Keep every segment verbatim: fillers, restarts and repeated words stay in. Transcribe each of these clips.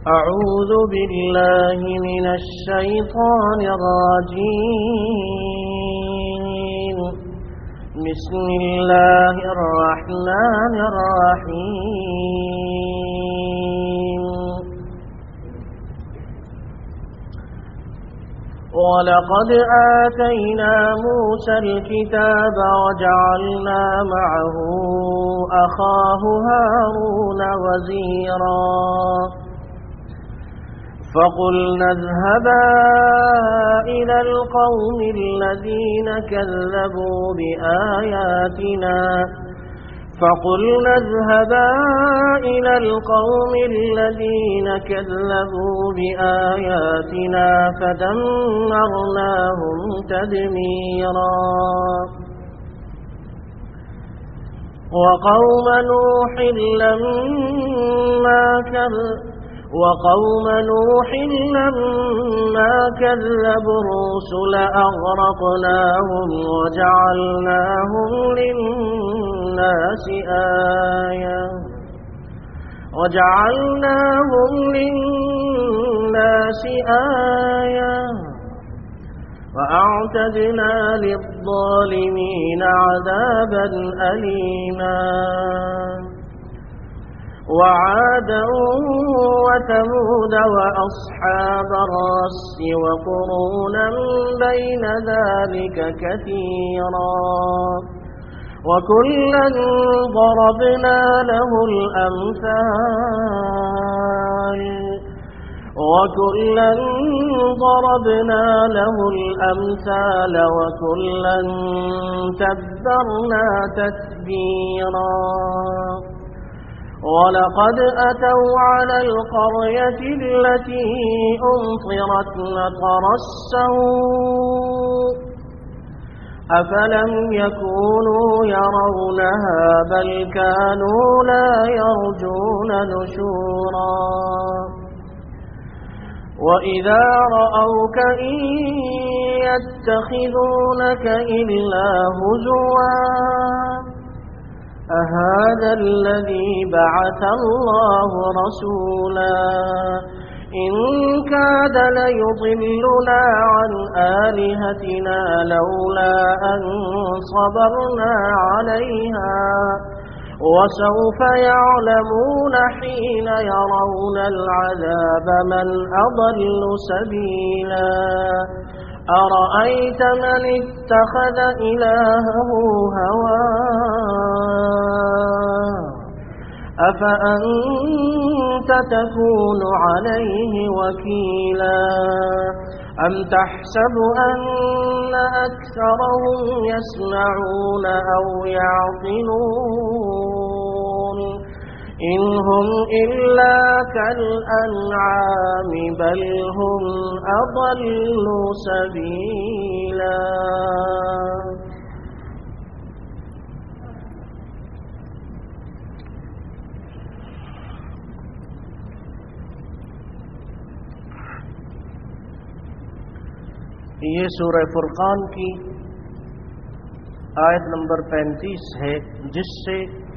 أعوذ بالله من الشيطان الرجيم. بسم الله الرحمن الرحيم. ولقد آتينا موسى الكتاب وجعلنا معه أخاه هارون وزيرا فقلنا اذهبا إلى القوم الذين كذبوا بآياتنا فقلنا اذهبا إلى القوم الذين كذبوا بآياتنا فدمرناهم تدميرا. وقوم نوح لما كذبوا وقوم نوح لما كذبوا الرسل أغرقناهم وجعلناهم للناس آية وجعلناهم للناس آية وأعتدنا للظالمين عذابا أليما. وعادا وثمود وأصحاب الرس وقرونا بين ذلك كثيرا وكلا ضربنا له الأمثال وكلا ضربنا له الأمثال وكلا تبرنا تتبيرا. ولقد أتوا على القرية التي أمطرت مطر السوء أفلم يكونوا يرونها بل كانوا لا يرجون نشورا. وإذا رأوك إن يتخذونك إلا هزوا أهذا الذي بعث الله رسولا إن كاد ليضلنا عن آلهتنا لولا أن صبرنا عليها وسوف يعلمون حين يرون العذاب من أضل سبيلا. أرأيت من اتخذ إلهه هواه أفأنت تكون عليه وكيلا أم تحسب أن أكثرهم يسمعون أو يعقلون إن هم إلا كالأنعام بل هم أضل سبيلا. ये सूरह फुरकान की आयत नंबर पैंतीस है, जिससे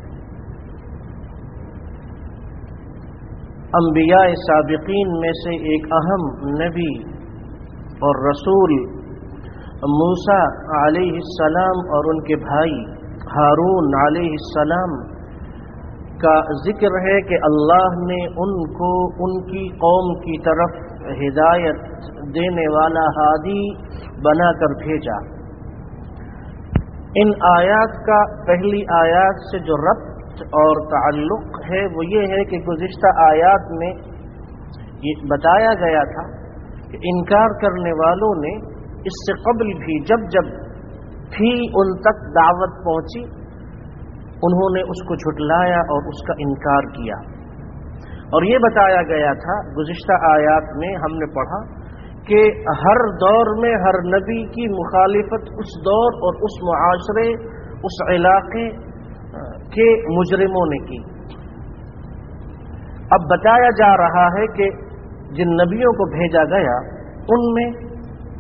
अंबिया साबिकीन में से एक अहम नबी और रसूल मूसा अलैहिस्सलाम और उनके भाई हारून अलैहिस्सलाम का जिक्र है कि अल्लाह ने उनको उनकी कौम की तरफ हिदायत देने वाला हादी बनाकर भेजा। इन आयात का पहली आयात से जो रब्त और ताल्लुक है वो ये है कि गुज़िश्ता आयात में ये बताया गया था कि इनकार करने वालों ने इससे कबल भी जब जब भी उन तक दावत पहुंची उन्होंने उसको झुटलाया और उसका इनकार किया। और ये बताया गया था गुज़िश्ता आयात में हमने पढ़ा कि हर दौर में हर नबी की मुखालिफत उस दौर और उस मुआशरे उस इलाके के मुजरिमों ने की। अब बताया जा रहा है कि जिन नबियों को भेजा गया उनमें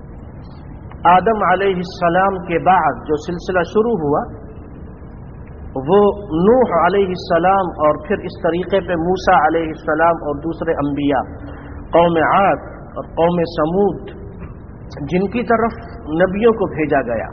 आदम अलैहिस्सलाम के बाद जो सिलसिला शुरू हुआ وہ نوح علیہ السلام اور پھر اس طریقے پہ موسیٰ علیہ السلام اور دوسرے انبیاء، قوم عاد اور قوم سمود، جن کی طرف نبیوں کو بھیجا گیا.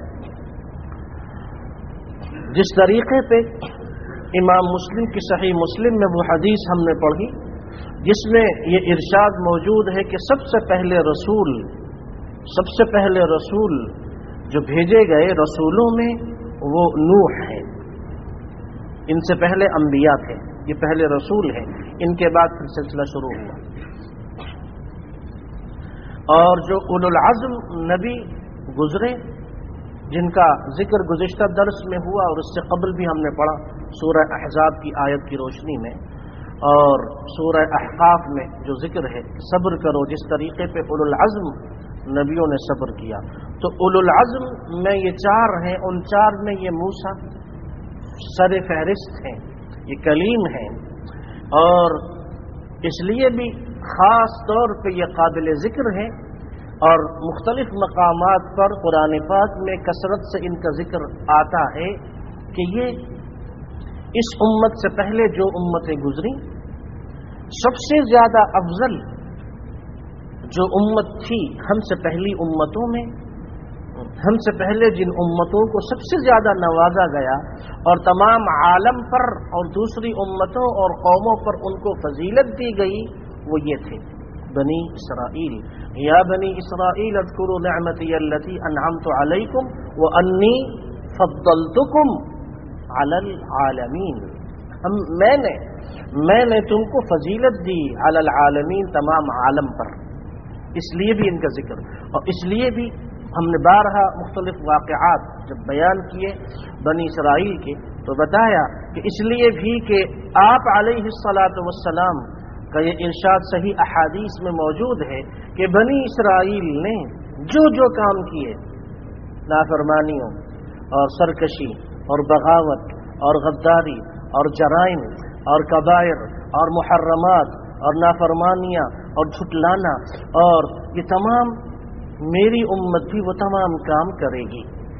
جس طریقے پہ امام مسلم کی صحیح مسلم میں وہ حدیث ہم نے پڑھی جس میں یہ ارشاد موجود ہے کہ سب سے پہلے رسول سب سے پہلے رسول جو بھیجے گئے رسولوں میں وہ نوح ہیں. ان سے پہلے انبیاء تھے، یہ پہلے رسول ہیں، ان کے بعد پھر سلسلہ شروع ہوا. اور جو اولو العزم نبی گزرے جن کا ذکر گزشتہ درس میں ہوا اور اس سے قبل بھی ہم نے پڑھا سورہ احزاب کی آیت کی روشنی میں اور سورہ احقاف میں جو ذکر ہے صبر کرو، جس طریقے پہ اولو العزم نبیوں نے صبر کیا. تو اولو العزم میں یہ چار ہیں، ان چار میں یہ موسیٰ سر فہرست ہیں، یہ کلیم ہیں، اور اس لیے بھی خاص طور پہ یہ قابل ذکر ہیں اور مختلف مقامات پر قرآن پاک میں کثرت سے ان کا ذکر آتا ہے کہ یہ اس امت سے پہلے جو امتیں گزری سب سے زیادہ افضل جو امت تھی ہم سے پہلی امتوں میں، ہم سے پہلے جن امتوں کو سب سے زیادہ نوازا گیا اور تمام عالم پر اور دوسری امتوں اور قوموں پر ان کو فضیلت دی گئی، وہ یہ تھے بنی اسرائیل. یا بنی اسرائیل اذکروا نعمتی التی انعمت علیکم وانی فضلتکم علی العالمین. ہم میں نے میں نے تم کو فضیلت دی علی العالمین، تمام عالم پر. اس لیے بھی ان کا ذکر، اور اس لیے بھی ہم نے بارہا مختلف واقعات جب بیان کیے بنی اسرائیل کے تو بتایا کہ اس لیے بھی کہ آپ علیہ الصلاۃ والسلام کا یہ ارشاد صحیح احادیث میں موجود ہے کہ بنی اسرائیل نے جو جو کام کیے، نافرمانیوں اور سرکشی اور بغاوت اور غداری اور جرائم اور کبائر اور محرمات اور نافرمانیاں اور جھٹلانا، اور یہ تمام میری امت بھی وہ تمام کام کرے گی.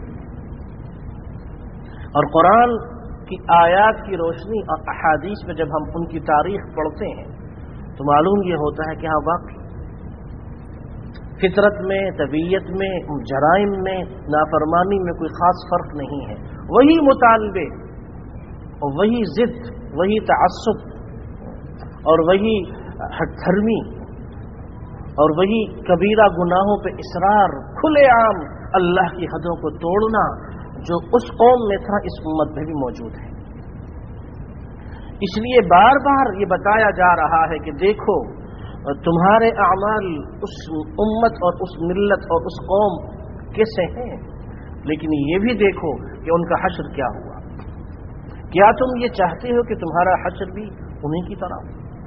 اور قرآن کی آیات کی روشنی اور احادیث میں جب ہم ان کی تاریخ پڑھتے ہیں تو معلوم یہ ہوتا ہے کہ ہاں واقعی فطرت میں، طبیعت میں، جرائم میں، نافرمانی میں کوئی خاص فرق نہیں ہے. وہی مطالبے اور وہی ضد، وہی تعصب اور وہی ہٹ دھرمی اور وہی کبیرہ گناہوں پہ اصرار، کھلے عام اللہ کی حدوں کو توڑنا جو اس قوم میں تھا اس امت میں بھی موجود ہے. اس لیے بار بار یہ بتایا جا رہا ہے کہ دیکھو تمہارے اعمال اس امت اور اس ملت اور اس قوم کیسے ہیں، لیکن یہ بھی دیکھو کہ ان کا حشر کیا ہوا. کیا تم یہ چاہتے ہو کہ تمہارا حشر بھی انہیں کی طرح؟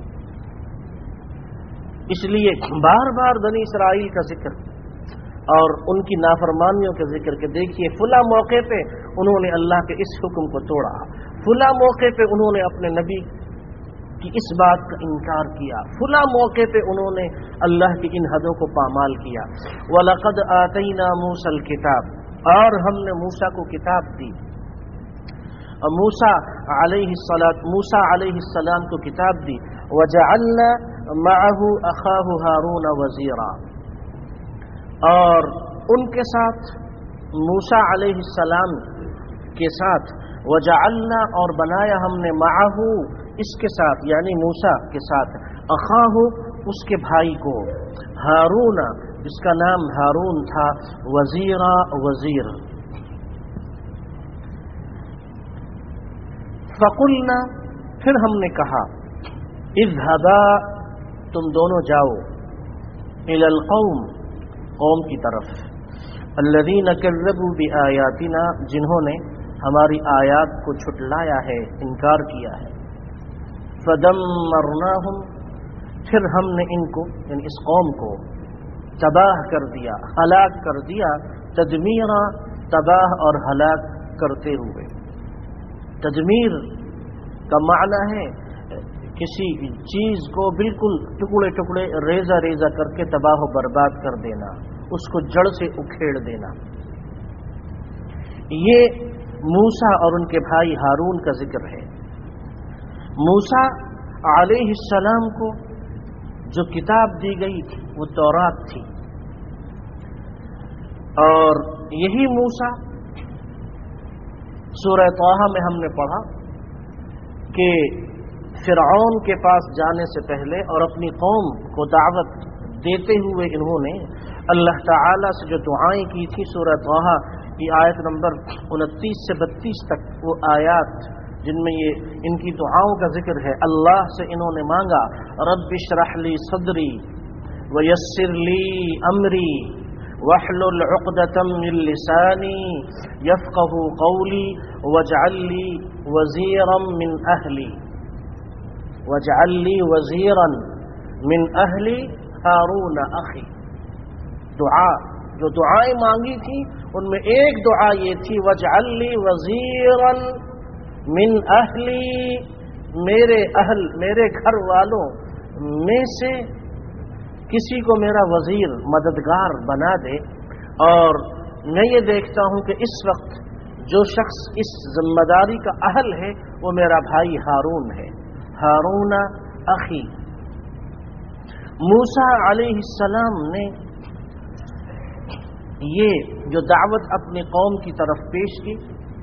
اس لیے بار بار بنی اسرائیل کا ذکر اور ان کی نافرمانیوں کا ذکر کہ دیکھیے فلاں موقع پہ انہوں نے اللہ کے اس حکم کو توڑا، فلاں موقع پہ انہوں نے اپنے نبی کی اس بات کا انکار کیا، فلاں موقع پہ انہوں نے اللہ کی ان حدوں کو پامال کیا. وَلَقَدْ آتَيْنَا مُوسَى الْكِتَابَ، اور ہم نے موسیٰ کو کتاب دی. اور موسیٰ علیہ السلام موسیٰ علیہ السلام کو کتاب دی. وَجَعَلْنَا مَعَهُ أَخَاهُ هَارُونَ وَزِيرًا، اور ان کے ساتھ موسیٰ علیہ السلام کے ساتھ وَجَعَلْنَا، اور بنایا ہم نے مَعَهُ اس کے ساتھ یعنی موسیٰ کے ساتھ أَخَاهُ اس کے بھائی کو، ہارون جس کا نام ہارون تھا، وزیرا وزیر. فَقُلْنَا پھر ہم نے کہا اذهبا تم دونوں جاؤ إِلَى الْقَوْمِ قوم کی طرف، الَّذِينَ كَذَّبُوا بِآيَاتِنَا جنہوں نے ہماری آیات کو چھٹلایا ہے، انکار کیا ہے. فَدَمَّرْنَاهُمْ پھر ہم نے ان کو یعنی اس قوم کو تباہ کر دیا، ہلاک کر دیا. تدمیرا تباہ اور ہلاک کرتے ہوئے. تدمیر کا معنی ہے کسی چیز کو بالکل ٹکڑے ٹکڑے ریزہ ریزہ کر کے تباہ و برباد کر دینا، اس کو جڑ سے اکھیڑ دینا. یہ موسیٰ اور ان کے بھائی ہارون کا ذکر ہے۔ موسیٰ علیہ السلام کو جو کتاب دی گئی تھی وہ تورات تھی، اور یہی موسیٰ سورہ طٰہٰ میں ہم نے پڑھا کہ فرعون کے پاس جانے سے پہلے اور اپنی قوم کو دعوت دیتے ہوئے انہوں نے اللہ تعالی سے جو دعائیں کی تھی، سورہ طٰہٰ کی آیت نمبر انتیس سے بتیس تک وہ آیات جن میں یہ ان کی دعاؤں کا ذکر ہے، اللہ سے انہوں نے مانگا رب اشرح لی صدری ویسر لی امری واحلل عقدۃ من لسانی یفقهوا قولی واجعل لی وزیرا من اہلی واجعل لی وزیرا من اہلی ہارون اخی۔ دعا جو دعائیں مانگی تھی ان میں ایک دعا یہ تھی واجعل لی وزیرا من اہلی، میرے اہل میرے گھر والوں میں سے کسی کو میرا وزیر مددگار بنا دے۔ اور میں یہ دیکھتا ہوں کہ اس وقت جو شخص اس ذمہ داری کا اہل ہے وہ میرا بھائی ہارون ہے، ہارون اخی۔ موسیٰ علیہ السلام نے یہ جو دعوت اپنی قوم کی طرف پیش کی،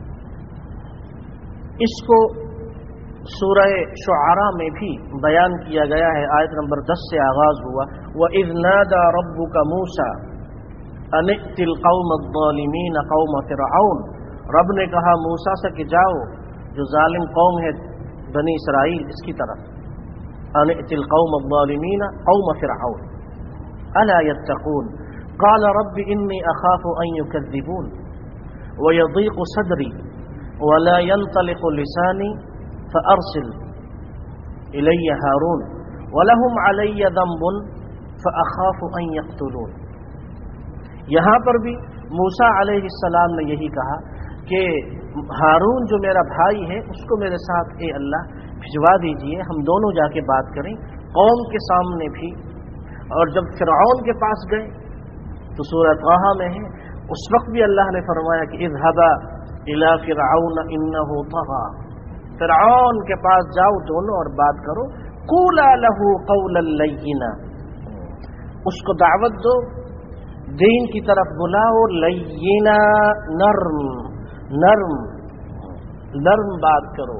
اس کو سورہ شعراء میں بھی بیان کیا گیا ہے، آیت نمبر دس سے آغاز ہوا وَإِذْ نَادَى رَبُّكَ مُوسَىٰ أَنِ ائْتِ الْقَوْمَ الظَّالِمِينَ قَوْمَ فِرْعَوْنَ، رب نے کہا موسیٰ سے کہ جاؤ جو ظالم قوم ہے بنی اسرائیل اس کی طرف، أَنِ ائْتِ الْقَوْمَ الظَّالِمِينَ قَوْمَ فِرْعَوْنَ أَلَا يَتَّقُونَ قَالَ رَبِّ إِنِّي أَخَافُ أَن يُكَذِّبُونِ وَيَضِيقُ صَدْرِي وَلَا يَنطَلِقُ لِسَانِي فَأَرْسِلْ إِلَيَّ هَارُونَ وَلَهُمْ عَلَيَّ ذَنبٌ فَأَخَافُ أَن يَقْتُلُونِ۔ یہاں پر بھی موسیٰ علیہ السلام نے یہی کہا کہ ہارون جو میرا بھائی ہے اس کو میرے ساتھ اے اللہ بھجوا دیجئے، ہم دونوں جا کے بات کریں قوم کے سامنے بھی۔ اور جب فرعون کے پاس گئے تو سورہ طٰہٰ میں ہے، اس وقت بھی اللہ نے فرمایا کہ اذهبا الى فرعون انه طغى، فرعون کے پاس جاؤ دونوں اور بات کرو، قولا له قولا لینا، اس کو دعوت دو، دین کی طرف بلاؤ، لینا نرم نرم نرم بات کرو،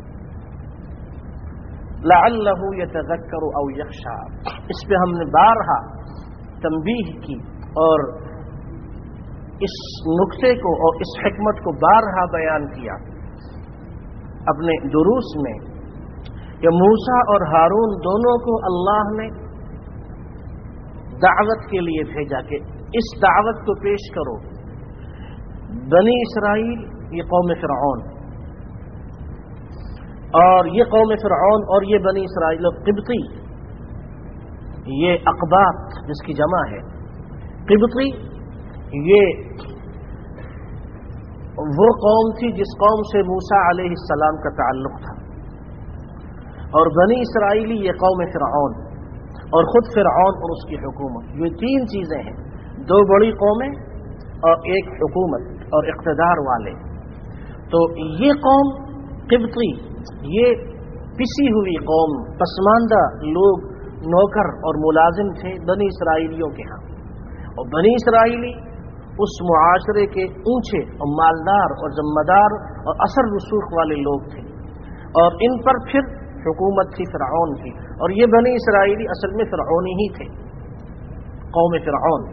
لعلہ یتذکر او یخشی۔ اس پہ ہم نے بارہا تنبیہ کی اور اس نقطے کو اور اس حکمت کو بارہا بیان کیا اپنے دروس میں کہ موسیٰ اور ہارون دونوں کو اللہ نے دعوت کے لیے بھیجا کہ اس دعوت کو پیش کرو۔ بنی اسرائیل یہ قوم فرعون، اور یہ قوم فرعون اور یہ بنی اسرائیل قبطی، یہ اقباط جس کی جمع ہے قبطی، یہ وہ قوم تھی جس قوم سے موسیٰ علیہ السلام کا تعلق تھا، اور بنی اسرائیلی یہ قوم فرعون اور خود فرعون اور اس کی حکومت، یہ تین چیزیں ہیں، دو بڑی قومیں اور ایک حکومت اور اقتدار والے۔ تو یہ قوم قبطی یہ پسی ہوئی قوم، پسماندہ لوگ، نوکر اور ملازم تھے بنی اسرائیلیوں کے ہاں، اور بنی اسرائیلی اس معاشرے کے اونچے اور مالدار اور ذمہ دار اور اثر رسوخ والے لوگ تھے، اور ان پر پھر حکومت تھی فرعون کی، اور یہ بنی اسرائیلی اصل میں فرعونی ہی تھے، قوم فرعون۔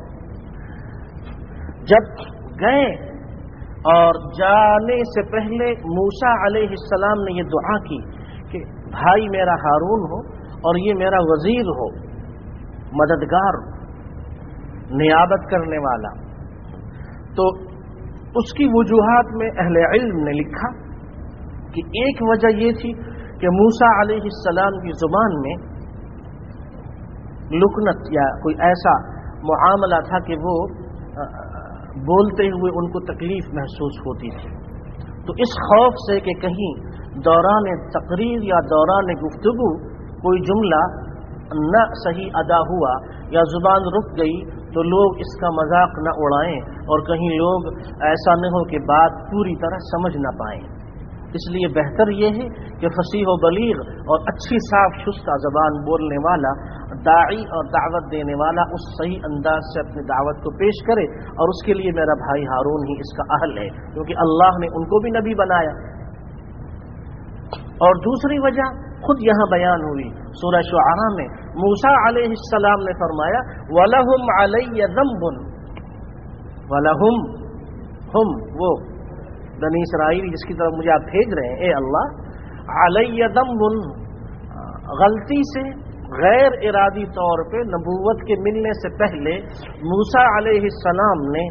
جب گئے اور جانے سے پہلے موسیٰ علیہ السلام نے یہ دعا کی کہ بھائی میرا ہارون ہو اور یہ میرا وزیر ہو، مددگار، نیابت کرنے والا۔ تو اس کی وجوہات میں اہل علم نے لکھا کہ ایک وجہ یہ تھی کہ موسیٰ علیہ السلام کی زبان میں لکنت یا کوئی ایسا معاملہ تھا کہ وہ بولتے ہوئے ان کو تکلیف محسوس ہوتی تھی، تو اس خوف سے کہ کہیں دوران تقریر یا دوران گفتگو کوئی جملہ نہ صحیح ادا ہوا یا زبان رک گئی تو لوگ اس کا مذاق نہ اڑائیں اور کہیں لوگ ایسا نہ ہو کہ بات پوری طرح سمجھ نہ پائیں۔ اس لیے بہتر یہ ہے کہ فصیح و بلیغ اور اچھی صاف شستہ زبان بولنے والا داعی اور دعوت دینے والا اس صحیح انداز سے اپنی دعوت کو پیش کرے، اور اس کے لیے میرا بھائی ہارون ہی اس کا اہل ہے، کیونکہ اللہ نے ان کو بھی نبی بنایا۔ اور دوسری وجہ خود یہاں بیان ہوئی سورہ شعراء میں، موسیٰ علیہ السلام نے فرمایا وَلَهُمْ عَلَيَّ ذَنْبٌ، وَلَهُمْ ہم وہ بنی اسرائیل جس کی طرف مجھے آپ بھیج رہے ہیں، اے اللہ، علیہ ذنب، غلطی سے غیر ارادی طور پہ نبوت کے ملنے سے پہلے موسیٰ علیہ السلام نے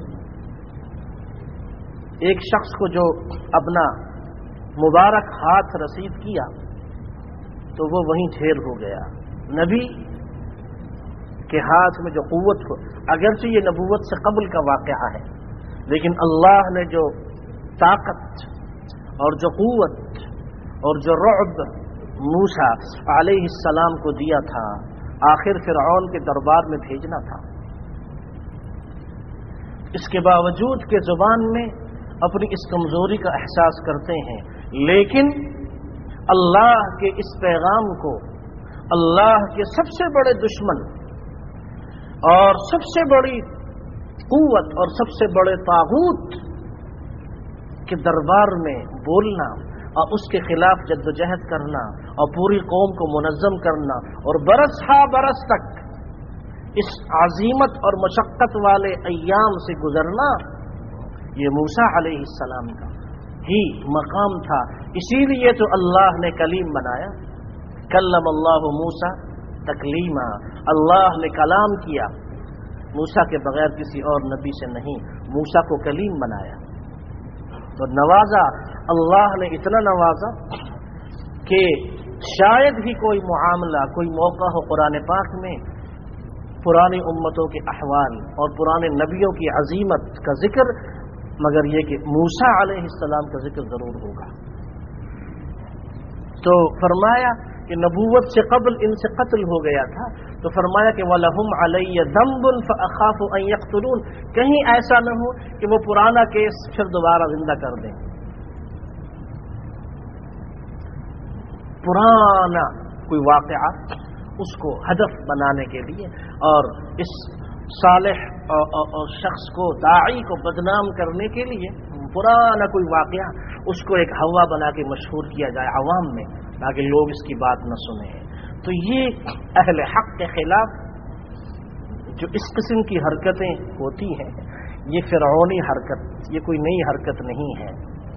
ایک شخص کو جو اپنا مبارک ہاتھ رسید کیا تو وہ وہیں ڈھیر ہو گیا۔ نبی کے ہاتھ میں جو قوت ہو، اگرچہ یہ نبوت سے قبل کا واقعہ ہے، لیکن اللہ نے جو طاقت اور جو قوت اور جو رعب موسیٰ علیہ السلام کو دیا تھا، آخر فرعون کے دربار میں بھیجنا تھا، اس کے باوجود کہ زبان میں اپنی اس کمزوری کا احساس کرتے ہیں، لیکن اللہ کے اس پیغام کو اللہ کے سب سے بڑے دشمن اور سب سے بڑی قوت اور سب سے بڑے طاغوت کے دربار میں بولنا اور اس کے خلاف جد و جہد کرنا اور پوری قوم کو منظم کرنا اور برس ہا برس تک اس عظیمت اور مشقت والے ایام سے گزرنا، یہ موسیٰ علیہ السلام کا ہی مقام تھا۔ اسی لیے تو اللہ نے کلیم بنایا، کلم اللہ موسیٰ تکلیما، اللہ نے کلام کیا موسیٰ کے بغیر کسی اور نبی سے نہیں، موسیٰ کو کلیم بنایا۔ تو نوازا، اللہ نے اتنا نوازا کہ شاید ہی کوئی معاملہ، کوئی موقع ہو قرآن پاک میں پرانی امتوں کے احوال اور پرانے نبیوں کی عظیمت کا ذکر، مگر یہ کہ موسیٰ علیہ السلام کا ذکر ضرور ہوگا۔ تو فرمایا کہ نبوت سے قبل ان سے قتل ہو گیا تھا، تو فرمایا کہ وَلَهُمْ عَلَيَّ ذَنْبٌ فَأَخَافُ أَنْ يَقْتُلُونَ، کہیں ایسا نہ ہو کہ وہ پرانا کیس پھر دوبارہ زندہ کر دیں، پرانا کوئی واقعہ اس کو ہدف بنانے کے لیے اور اس صالح اور شخص کو، داعی کو بدنام کرنے کے لیے پرانا کوئی واقعہ اس کو ایک ہوا بنا کے مشہور کیا جائے عوام میں، تاکہ لوگ اس کی بات نہ سنیں۔ تو یہ اہل حق کے خلاف جو اس قسم کی حرکتیں ہوتی ہیں، یہ فرعونی حرکت، یہ کوئی نئی حرکت نہیں ہے۔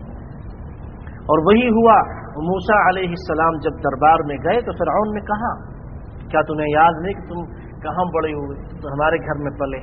اور وہی ہوا، موسیٰ علیہ السلام جب دربار میں گئے تو فرعون نے کہا، کیا تمہیں یاد نہیں کہ تم کہاں بڑے ہوئے؟ تو ہمارے گھر میں پلے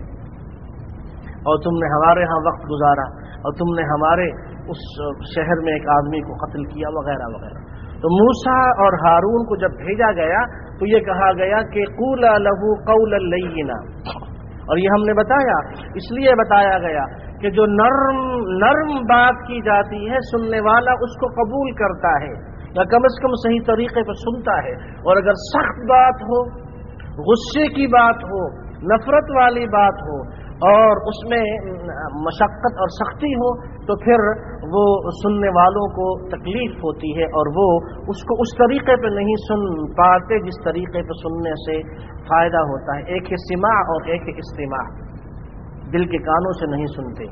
اور تم نے ہمارے ہاں وقت گزارا اور تم نے ہمارے اس شہر میں ایک آدمی کو قتل کیا وغیرہ وغیرہ۔ تو موسیٰ اور ہارون کو جب بھیجا گیا تو یہ کہا گیا کہ قولا لہو قولا لینا، اور یہ ہم نے بتایا، اس لیے بتایا گیا کہ جو نرم نرم بات کی جاتی ہے سننے والا اس کو قبول کرتا ہے یا کم از کم صحیح طریقے پر سنتا ہے، اور اگر سخت بات ہو، غصے کی بات ہو، نفرت والی بات ہو اور اس میں مشقت اور سختی ہو تو پھر وہ سننے والوں کو تکلیف ہوتی ہے اور وہ اس کو اس طریقے پہ نہیں سن پاتے جس طریقے پہ سننے سے فائدہ ہوتا ہے۔ ایک ہے سماع اور ایک ہے استماع، دل کے کانوں سے نہیں سنتے۔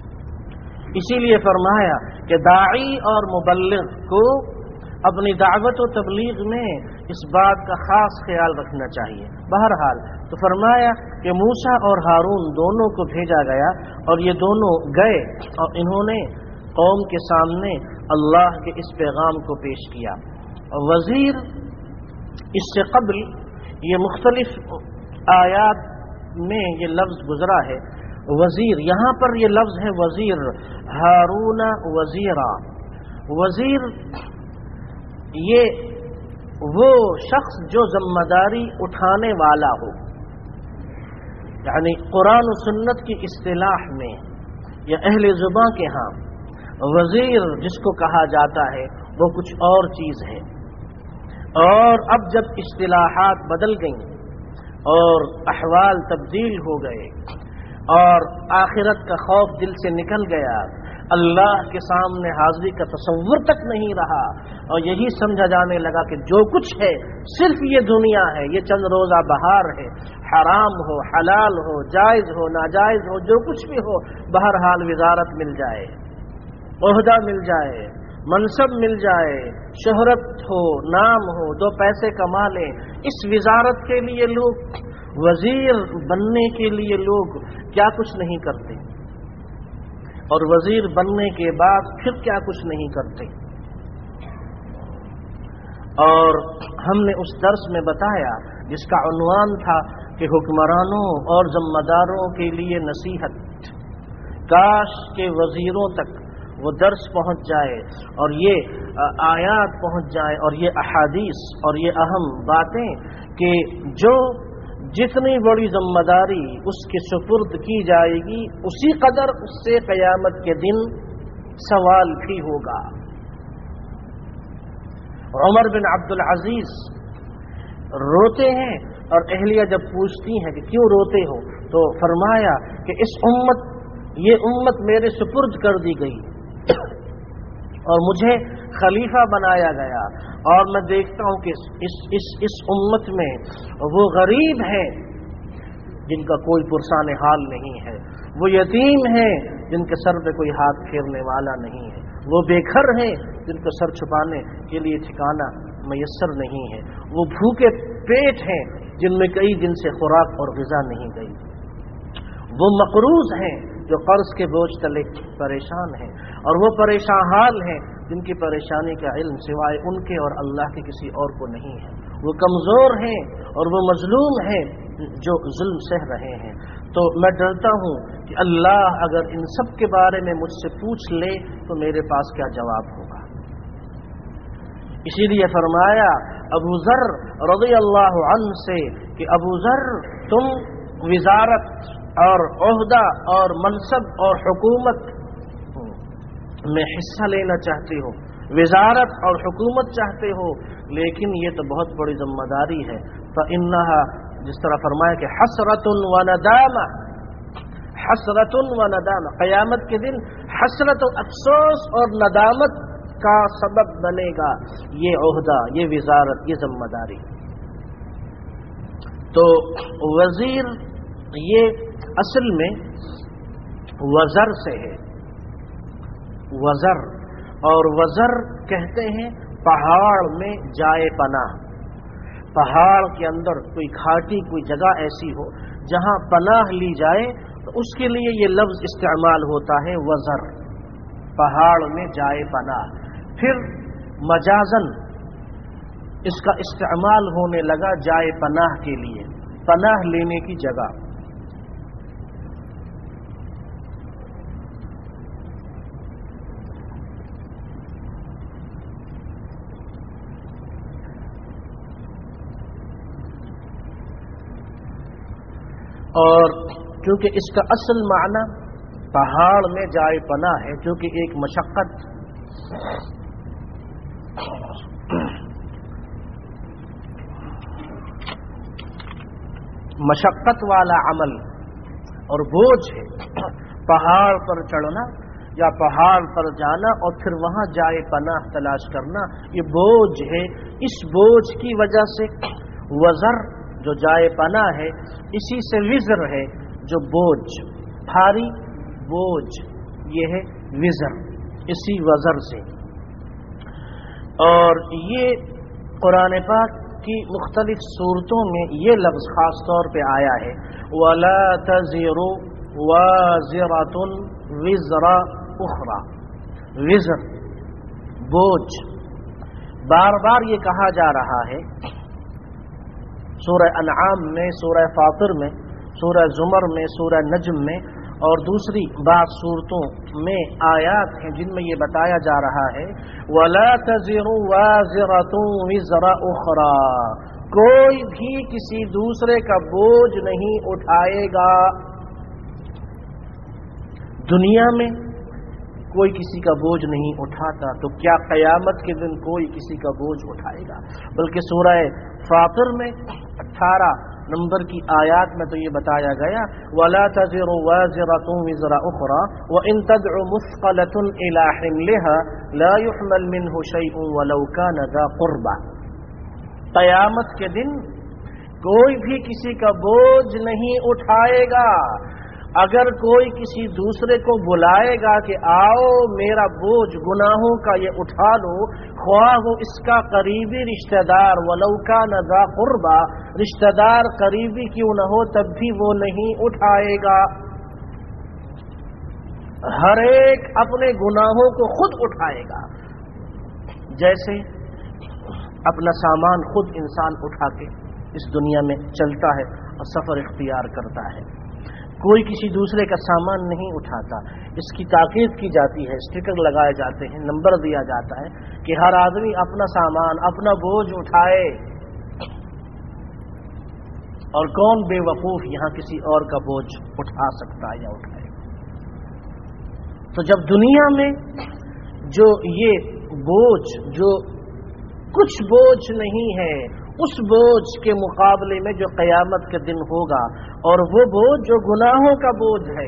اسی لیے فرمایا کہ داعی اور مبلغ کو اپنی دعوت و تبلیغ میں اس بات کا خاص خیال رکھنا چاہیے۔ بہرحال تو فرمایا کہ موسیٰ اور ہارون دونوں کو بھیجا گیا اور یہ دونوں گئے اور انہوں نے قوم کے سامنے اللہ کے اس پیغام کو پیش کیا۔ وزیر، اس سے قبل یہ مختلف آیات میں یہ لفظ گزرا ہے وزیر، یہاں پر یہ لفظ ہے وزیر، ہارون وزیرا۔ وزیر یہ وہ شخص جو ذمہ داری اٹھانے والا ہو، یعنی قرآن و سنت کی اصطلاح میں یا اہل زباں کے ہاں وزیر جس کو کہا جاتا ہے وہ کچھ اور چیز ہے، اور اب جب اصطلاحات بدل گئیں اور احوال تبدیل ہو گئے اور آخرت کا خوف دل سے نکل گیا، اللہ کے سامنے حاضری کا تصور تک نہیں رہا، اور یہی سمجھا جانے لگا کہ جو کچھ ہے صرف یہ دنیا ہے، یہ چند روزہ بہار ہے، حرام ہو حلال ہو جائز ہو ناجائز ہو جو کچھ بھی ہو، بہرحال وزارت مل جائے، عہدہ مل جائے، منصب مل جائے، شہرت ہو نام ہو، دو پیسے کما لیں، اس وزارت کے لیے لوگ، وزیر بننے کے لیے لوگ کیا کچھ نہیں کرتے، اور وزیر بننے کے بعد پھر کیا کچھ نہیں کرتے۔ اور ہم نے اس درس میں بتایا جس کا عنوان تھا کہ حکمرانوں اور ذمہ داروں کے لیے نصیحت، کاش کے وزیروں تک وہ درس پہنچ جائے اور یہ آیات پہنچ جائے اور یہ احادیث اور یہ اہم باتیں کہ جو جتنی بڑی ذمہ داری اس کے سپرد کی جائے گی اسی قدر اس سے قیامت کے دن سوال بھی ہوگا۔ عمر بن عبد العزیز روتے ہیں اور اہلیہ جب پوچھتی ہیں کہ کیوں روتے ہو تو فرمایا کہ اس امت یہ امت میرے سپرد کر دی گئی اور مجھے خلیفہ بنایا گیا، اور میں دیکھتا ہوں کہ اس اس اس امت میں وہ غریب ہیں جن کا کوئی پرسان حال نہیں ہے، وہ یتیم ہیں جن کے سر پہ کوئی ہاتھ پھیرنے والا نہیں ہے، وہ بے گھر ہیں جن کو سر چھپانے کے لیے ٹھکانہ میسر نہیں ہے، وہ بھوکے پیٹ ہیں جن میں کئی دن سے خوراک اور غذا نہیں گئی، وہ مقروض ہیں جو قرض کے بوجھ تلے پریشان ہیں، اور وہ پریشان حال ہیں جن کی پریشانی کا علم سوائے ان کے اور اللہ کے کسی اور کو نہیں ہے، وہ کمزور ہیں اور وہ مظلوم ہیں جو ظلم سہ رہے ہیں۔ تو میں ڈرتا ہوں کہ اللہ اگر ان سب کے بارے میں مجھ سے پوچھ لے تو میرے پاس کیا جواب ہوگا۔ اسی لیے فرمایا ابو ذر رضی اللہ عنہ سے کہ ابو ذر تم وزارت اور عہدہ اور منصب اور حکومت میں حصہ لینا چاہتے ہو، وزارت اور حکومت چاہتے ہو، لیکن یہ تو بہت بڑی ذمہ داری ہے، فإنها جس طرح فرمایا کہ حسرۃ و ندامہ، حسرۃ و ندامہ، قیامت کے دن حسرت و افسوس اور ندامت کا سبب بنے گا یہ عہدہ، یہ وزارت، یہ ذمہ داری۔ تو وزیر یہ اصل میں وزر سے ہے، وزر، اور وزر کہتے ہیں پہاڑ میں جائے پناہ، پہاڑ کے اندر کوئی گھاٹی کوئی جگہ ایسی ہو جہاں پناہ لی جائے تو اس کے لیے یہ لفظ استعمال ہوتا ہے وزر، پہاڑ میں جائے پناہ۔ پھر مجازن اس کا استعمال ہونے لگا جائے پناہ کے لیے، پناہ لینے کی جگہ۔ اور چونکہ اس کا اصل معنی پہاڑ میں جائے پناہ ہے، چونکہ ایک مشقت مشقت والا عمل اور بوجھ ہے، پہاڑ پر چڑھنا یا پہاڑ پر جانا اور پھر وہاں جائے پناہ تلاش کرنا، یہ بوجھ ہے۔ اس بوجھ کی وجہ سے وزر جو جائے پناہ ہے، اسی سے وزر ہے جو بوجھ، بھاری بوجھ، یہ ہے وزر، اسی وزر سے۔ اور یہ قرآن پاک کی مختلف صورتوں میں یہ لفظ خاص طور پہ آیا ہے، وَلَا تَزِرُ وَازِرَةٌ وِزْرَ أُخْرَى، وزر بوجھ، بار بار یہ کہا جا رہا ہے سورہ انعام میں، سورہ فاطر میں، سورہ زمر میں، سورہ نجم میں، اور دوسری بعض صورتوں میں آیات ہیں جن میں یہ بتایا جا رہا ہے وَلَا تَزِرُ وَازِرَةٌ وِزْرَ أُخْرَى، کوئی بھی کسی دوسرے کا بوجھ نہیں اٹھائے گا۔ دنیا میں کوئی کسی کا بوجھ نہیں اٹھاتا تو کیا قیامت کے دن کوئی کسی کا بوجھ اٹھائے گا؟ بلکہ سورہ فاطر میں اٹھارہ नंबर की आयात में तो ये बताया गया, वला तज़िरु वाज़िरतुन विज़रा उख़रा व इन तदउ मुस्क़लतुन इला हिमलिहा ला युहमल मिन्हु शैउन वलौ कान ज़ा क़ुर्बा। क़यामत के दिन कोई भी किसी का बोझ नहीं उठाएगा। अगर कोई किसी दूसरे को बुलाएगा कि आओ मेरा बोझ गुनाहों का ये उठा लो, ख्वाह वो इसका करीबी रिश्तेदार, वलौ कान ज़ा क़ुर्बा, रिश्तेदार करीबी क्यों न हो तब भी वो नहीं उठाएगा। हर एक अपने गुनाहों को खुद उठाएगा। जैसे अपना सामान खुद इंसान उठा के इस दुनिया में चलता है और सफर इख्तियार करता है, कोई किसी दूसरे का सामान नहीं उठाता। इसकी ताकीद की जाती है, स्टिकर लगाए जाते हैं, नंबर दिया जाता है कि हर आदमी अपना सामान, अपना बोझ उठाए। और कौन बेवकूफ यहां किसी और का बोझ उठा सकता है या उठाए। तो जब दुनिया में जो ये बोझ, जो कुछ बोझ नहीं है, उस बोझ के मुकाबले में जो क़यामत के दिन होगा, और वो बोझ जो गुनाहों का बोझ है,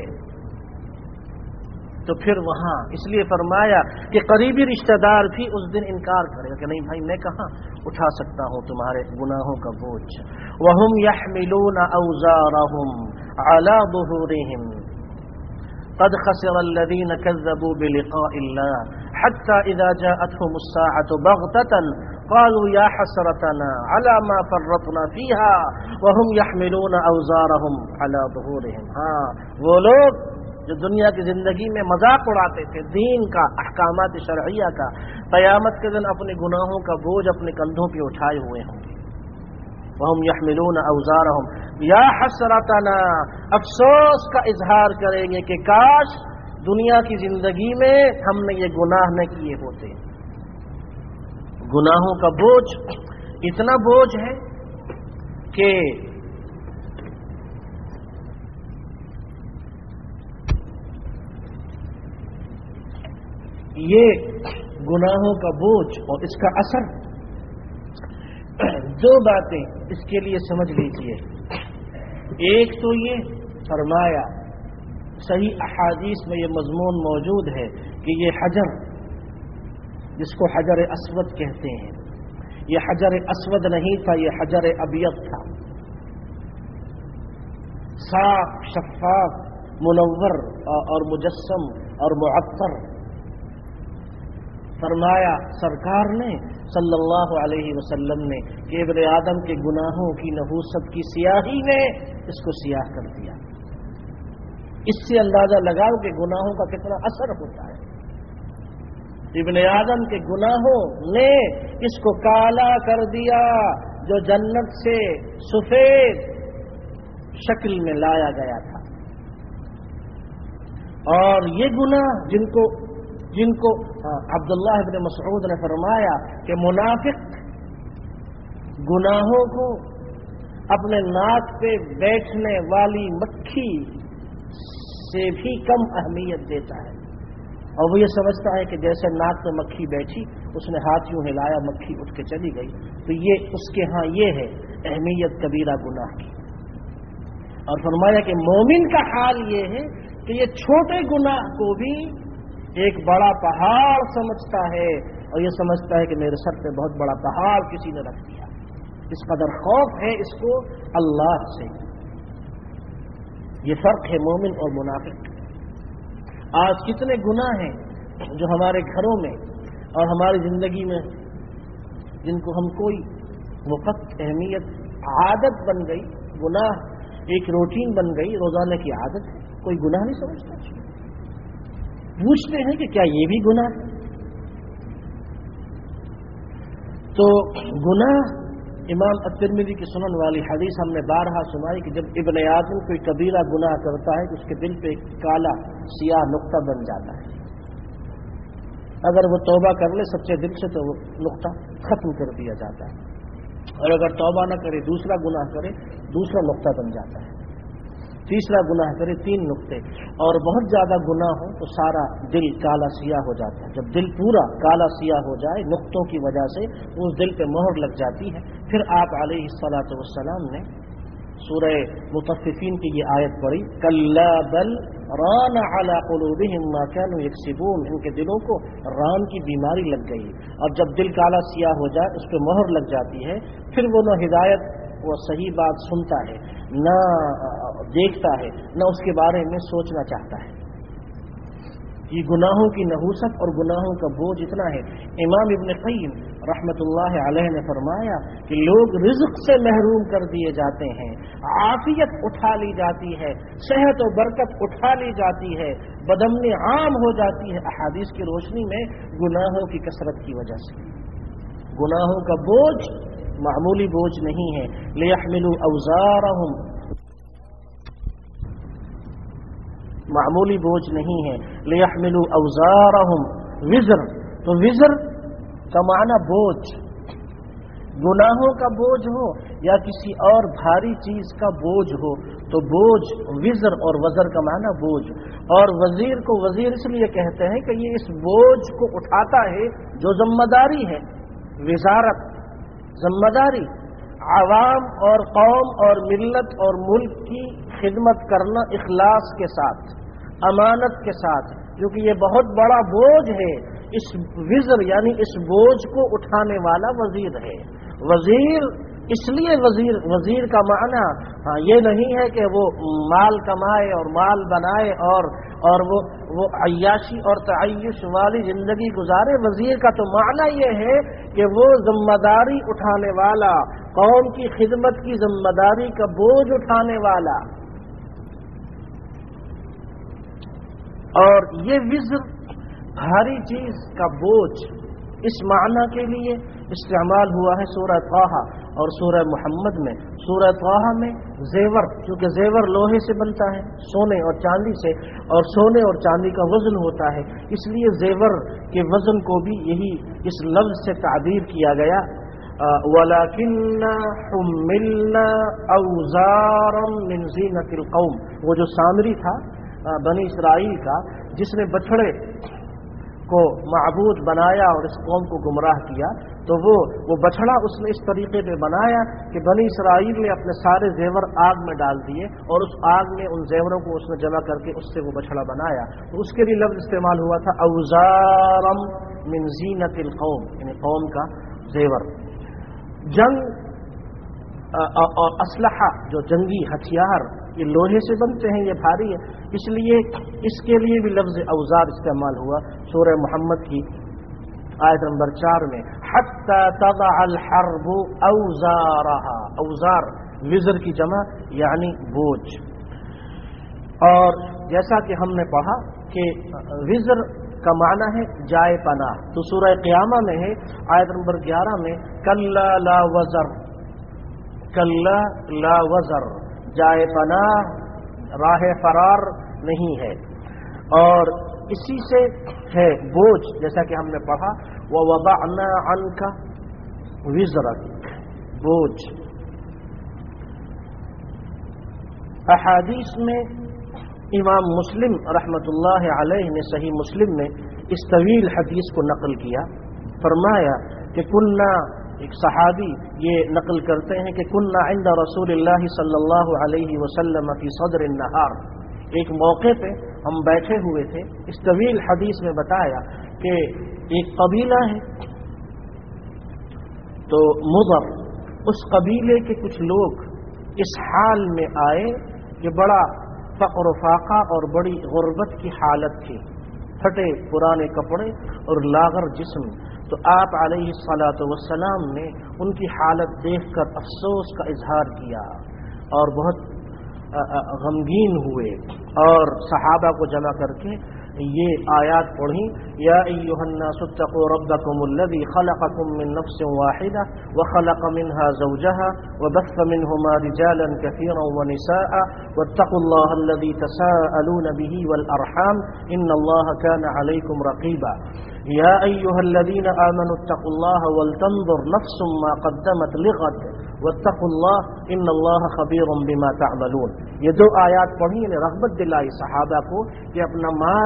तो फिर वहां इसलिए फरमाया कि करीबी रिश्तेदार भी उस दिन इनकार करेगा कि नहीं भाई मैं कहां उठा सकता हूं तुम्हारे गुनाहों का बोझ। वहुम यहमिलून औज़ारहुम अला ज़ुहूरिहिम क़द खसिरा अल्लज़ीन कज़्ज़बू बिलिक़ाइल्लाह हत्ता इज़ा जाअतहुमुस साअतु बग़ततन क़ालू या हसरतना अला मा फ़र्रतना फ़ीहा वहुम यहमिलून औज़ारहुम अला ज़ुहूरिहिम। हाँ, वो लोग जो दुनिया की जिंदगी में मजाक उड़ाते थे दीन का, अहकामात शरइया का, क़यामत के दिन अपने गुनाहों का बोझ अपने कंधों पे उठाए हुए होंगे। वहुम यहमिलून औज़ारहुम या हसरतना, अफसोस का इजहार करेंगे कि काश दुनिया की जिंदगी में हमने ये गुनाह न किए होते। गुनाहों का बोझ इतना बोझ है कि ये गुनाहों का बोझ और इसका असर, दो बातें इसके लिए समझ लीजिए। एक तो ये फरमाया, सही अहादीस में ये मजमून मौजूद है कि ये हजर, जिसको हजर अस्वद कहते हैं, ये हजर अस्वद नहीं था, ये हजर अबियद था। साफ, शफ़ाफ, मुनव्वर और मुजस्सम और मुअत्तर। फरमाया सरकार ने सल्लल्लाहु अलैहि वसल्लम ने कि इब्ने आदम के गुनाहों की नहूसत की सियाही ने इसको सियाह कर दिया। इससे अंदाजा लगाओ कि गुनाहों का कितना असर होता है। इब्ने आदम के गुनाहों ने इसको काला कर दिया, जो जन्नत से सफेद शक्ल में लाया गया था। और ये गुनाह जिनको जिनको अब्दुल्लाह इब्न मसऊद ने फरमाया कि मुनाफिक गुनाहों को अपने नाक पे बैठने वाली मक्खी से भी कम अहमियत देता है, और वो ये समझता है कि जैसे नाक पे मक्खी बैठी, उसने हाथ यूं हिलाया, मक्खी उठ के चली गई, तो ये उसके यहाँ ये है अहमियत कबीरा गुनाह की। और फरमाया कि मोमिन का हाल ये है कि ये छोटे गुनाह को भी एक बड़ा पहाड़ समझता है, और ये समझता है कि मेरे सर पे बहुत बड़ा पहाड़ किसी ने रख दिया। इस कदर खौफ है इसको अल्लाह से। ये फर्क है मोमिन और मुनाफिक। आज कितने गुनाह हैं जो हमारे घरों में और हमारी जिंदगी में, जिनको हम कोई वक़्त अहमियत, आदत बन गई, गुनाह एक रूटीन बन गई, रोजाना की आदत है, कोई गुनाह नहीं समझता। पूछते हैं कि क्या ये भी गुनाह है? तो गुनाह, इमाम अत-तिरमिज़ी की सुनन वाली हदीस हमने बारहा सुनाई कि जब इब्ने आदम कोई कबीरा गुनाह करता है तो उसके दिल पे एक काला सियाह नुक्ता बन जाता है। अगर वो तौबा कर ले सच्चे दिल से तो वो नुक्ता खत्म कर दिया जाता है, और अगर तौबा न करे, दूसरा गुनाह करे, दूसरा नुक्ता बन जाता है, तीसरा गुनाह करे, तीन नुक्ते, और बहुत ज्यादा गुनाह हो तो सारा दिल काला सियाह हो जाता है। जब दिल पूरा काला सियाह हो जाए नुक्तों की वजह से, उस दिल पे मोहर लग जाती है। फिर आप अलैहिस्सलातु वस्सलाम ने سورہ مطففین کی یہ آیت پڑھی، کلا بل ران علی قلوبہم ما کانوا یکسبون، ان کے دلوں کو ران کی بیماری لگ گئی. اب جب دل کالا سیاہ ہو جائے، اس پہ مہر لگ جاتی ہے، پھر وہ نہ ہدایت، وہ صحیح بات سنتا ہے، نہ دیکھتا ہے، نہ اس کے بارے میں سوچنا چاہتا ہے. یہ گناہوں کی نحوست اور گناہوں کا بوجھ اتنا ہے. امام ابن قیم رحمت اللہ علیہ نے فرمایا کہ لوگ رزق سے محروم کر دیے جاتے ہیں، عافیت اٹھا لی جاتی ہے، صحت و برکت اٹھا لی جاتی ہے، بدامنی عام ہو جاتی ہے احادیث کی روشنی میں گناہوں کی کثرت کی وجہ سے. گناہوں کا بوجھ معمولی بوجھ نہیں ہے. لیحملوا اوزارہم، معمولی بوجھ نہیں ہے. لیحملوا اوزارہم، وزر، تو وزر کا معنی بوجھ، گناہوں کا بوجھ ہو یا کسی اور بھاری چیز کا بوجھ ہو تو بوجھ، وزر اور وزر کا معنی بوجھ. اور وزیر کو وزیر اس لیے کہتے ہیں کہ یہ اس بوجھ کو اٹھاتا ہے جو ذمہ داری ہے. وزارت ذمہ داری، عوام اور قوم اور ملت اور ملک کی خدمت کرنا اخلاص کے ساتھ، امانت کے ساتھ، کیونکہ یہ بہت بڑا بوجھ ہے. اس وزر یعنی اس بوجھ کو اٹھانے والا وزیر ہے. وزیر اس لیے وزیر وزیر کا معنی ہاں یہ نہیں ہے کہ وہ مال کمائے اور مال بنائے اور اور وہ وہ عیاشی اور تعیش والی زندگی گزارے. وزیر کا تو معنی یہ ہے کہ وہ ذمہ داری اٹھانے والا، قوم کی خدمت کی ذمہ داری کا بوجھ اٹھانے والا. اور یہ وزر بھاری چیز کا بوجھ اس معنی کے لیے استعمال ہوا ہے سورہ طٰہٰ اور سورہ محمد میں. سورہ طٰہٰ میں زیور، چونکہ زیور لوہے سے بنتا ہے، سونے اور چاندی سے، اور سونے اور چاندی کا وزن ہوتا ہے، اس لیے زیور کے وزن کو بھی یہی اس لفظ سے تعبیر کیا گیا. وَلَكِنَّا حُمِّلْنَا أَوْزَارًا مِّن زِينَةِ الْقَوْمِ، وہ جو سامری تھا بنی اسرائیل کا، جس نے بچھڑے کو معبود بنایا اور اس قوم کو گمراہ کیا، تو وہ وہ بچھڑا اس نے اس طریقے پہ بنایا کہ بنی اسرائیل نے اپنے سارے زیور آگ میں ڈال دیے اور اس آگ میں ان زیوروں کو اس نے جمع کر کے اس سے وہ بچھڑا بنایا. تو اس کے لیے لفظ استعمال ہوا تھا اوزارم من زینت القوم، یعنی قوم کا زیور. جنگ اور اسلحہ، جو جنگی ہتھیار، یہ لوہے سے بنتے ہیں، یہ بھاری ہے، اس لیے اس کے لیے بھی لفظ اوزار استعمال ہوا سورہ محمد کی آیت نمبر چار میں. حتی تضع الحرب اوزارها، اوزار وزر کی جمع یعنی بوجھ. اور جیسا کہ ہم نے پڑھا کہ وزر کا معنی ہے جائے پناہ، تو سورہ قیامہ میں ہے آیت نمبر گیارہ میں کلا لا وزر، کلا لا وزر، جائے پناہ، راہ فرار نہیں ہے. اور اسی سے ہے بوجھ، جیسا کہ ہم نے پڑھا وَوَضَعْنَا عَنْكَ وِزْرَكَ، بوجھ. احادیث میں امام مسلم رحمۃ اللہ علیہ نے صحیح مسلم میں اس طویل حدیث کو نقل کیا. فرمایا کہ کننا، ایک صحابی یہ نقل کرتے ہیں کہ کننا عند رسول اللہ صلی اللہ علیہ وسلم فی صدر النہار، ایک موقع پہ ہم بیٹھے ہوئے تھے. اس طویل حدیث میں بتایا کہ ایک قبیلہ ہے تو مضر، اس قبیلے کے کچھ لوگ اس حال میں آئے کہ بڑا فقر و فاقہ اور بڑی غربت کی حالت تھی، پھٹے پرانے کپڑے اور لاغر جسم. تو آپ علیہ الصلاۃ والسلام نے ان کی حالت دیکھ کر افسوس کا اظہار کیا اور بہت غمگین ہوئے، اور صحابہ کو جمع کر کے یہ آیات پڑھی. یا ایھا الناس اتقوا ربکم الذی خلقکم من نفس واحدہ وخلق منها زوجها وبث منهما رجالا كثيرا ونساء واتقوا الله الذي تساءلون به والارحام ان الله كان عليكم رقيبا. یا ایھا الذین آمنوا اتقوا الله ولتنظر نفس ما قدمت لغد واتقوا الله ان الله خبیر بما تعملون. یہ دو آیات پڑھی نے رغبت دلائی صحابہ کو کہ اپنا مال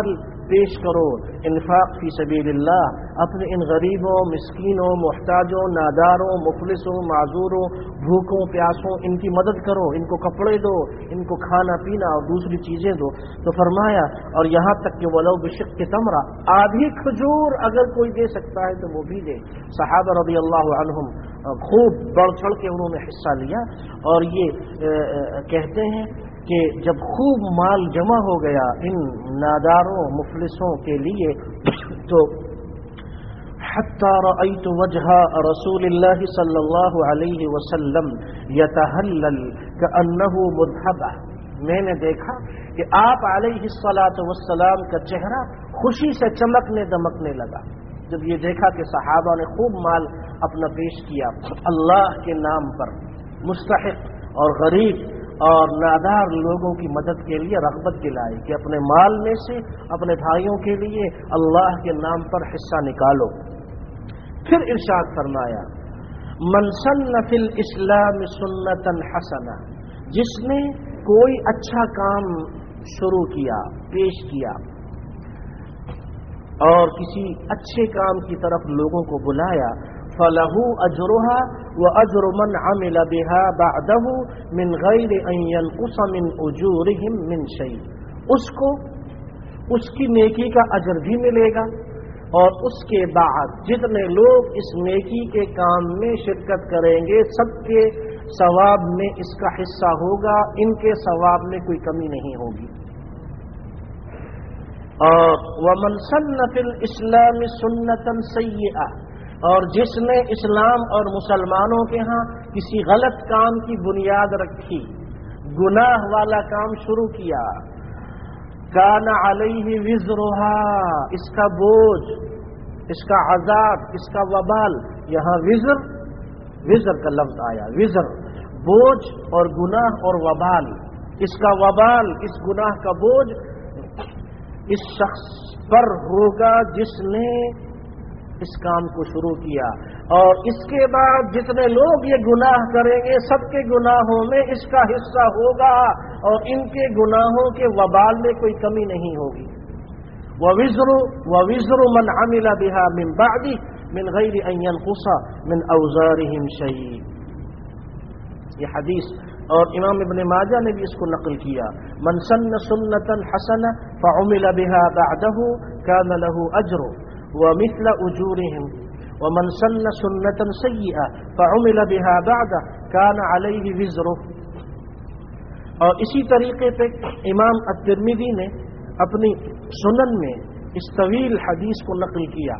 پیش کرو. انفاق فی سبیل اللہ, اپنے ان غریبوں, مسکینوں, محتاجوں, ناداروں, مفلسوں, معذوروں, بھوکوں, پیاسوں, ان کی مدد کرو, ان کو کپڑے دو, ان کو کھانا پینا اور دوسری چیزیں دو. تو فرمایا اور یہاں تک کہ ولو بشق تمرہ, آدھی کھجور اگر کوئی دے سکتا ہے تو وہ بھی دے. صحابہ رضی اللہ عنہم خوب بڑھ چڑھ کے انہوں نے حصہ لیا. اور یہ کہتے ہیں کہ جب خوب مال جمع ہو گیا ان ناداروں مفلسوں کے لیے, تو حتی رأیت وجہ رسول اللہ صلی اللہ علیہ وسلم یتہلل کأنہ مذہبہ, میں نے دیکھا کہ آپ علیہ الصلاۃ والسلام کا چہرہ خوشی سے چمکنے دمکنے لگا. جب یہ دیکھا کہ صحابہ نے خوب مال اپنا پیش کیا اللہ کے نام پر, مستحق اور غریب اور نادار لوگوں کی مدد کے لیے رغبت دلائی کہ اپنے مال میں سے اپنے بھائیوں کے لیے اللہ کے نام پر حصہ نکالو. پھر ارشاد فرمایا من سن فی الاسلام سنتا حسنہ, جس نے کوئی اچھا کام شروع کیا, پیش کیا اور کسی اچھے کام کی طرف لوگوں کو بلایا, فَلَهُ أَجْرُهَا وَأَجْرُ مَنْ عَمِلَ بِهَا بَعْدَهُ مِنْ غَيْرِ أَنْ يَنْقُصَ مِنْ أُجُورِهِمْ مِنْ شَيْءٍ, اس کو اس کی نیکی کا اجر بھی ملے گا, اور اس کے بعد جتنے لوگ اس نیکی کے کام میں شرکت کریں گے سب کے ثواب میں اس کا حصہ ہوگا, ان کے ثواب میں کوئی کمی نہیں ہوگی. اور وَمَنْ سَنَّ فِي الْإِسْلَامِ سُنَّةً سَيِّئَةً, اور جس نے اسلام اور مسلمانوں کے ہاں کسی غلط کام کی بنیاد رکھی, گناہ والا کام شروع کیا, کان علیہ وزرها, اس کا بوجھ, اس کا عذاب, اس کا وبال, یہاں وزر وزر کا لفظ آیا, وزر بوجھ اور گناہ اور وبال, اس کا وبال, اس گناہ کا بوجھ اس شخص پر ہوگا جس نے اس کام کو شروع کیا, اور اس کے بعد جتنے لوگ یہ گناہ کریں گے سب کے گناہوں میں اس کا حصہ ہوگا, اور ان کے گناہوں کے وبال میں کوئی کمی نہیں ہوگی. وَوِزْرُ وَوِزْرُ مَنْ عَمِلَ بِهَا مِنْ بَعْدِ مِنْ غَيْرِ أَنْ يَنْقُصَ مِنْ أَوْزَارِهِمْ شَيْءٍ. یہ حدیث اور امام ابن ماجہ نے بھی اس کو نقل کیا. من سن سنتا حسنہ فعمل بها بعده كان له اجر ومثل اجورهم ومن سن سنتا سیئہ فعمل بها بعده كان عليه وزره. اور اسی طریقے پہ امام الترمذی نے اپنی سنن میں اس طویل حدیث کو نقل کیا.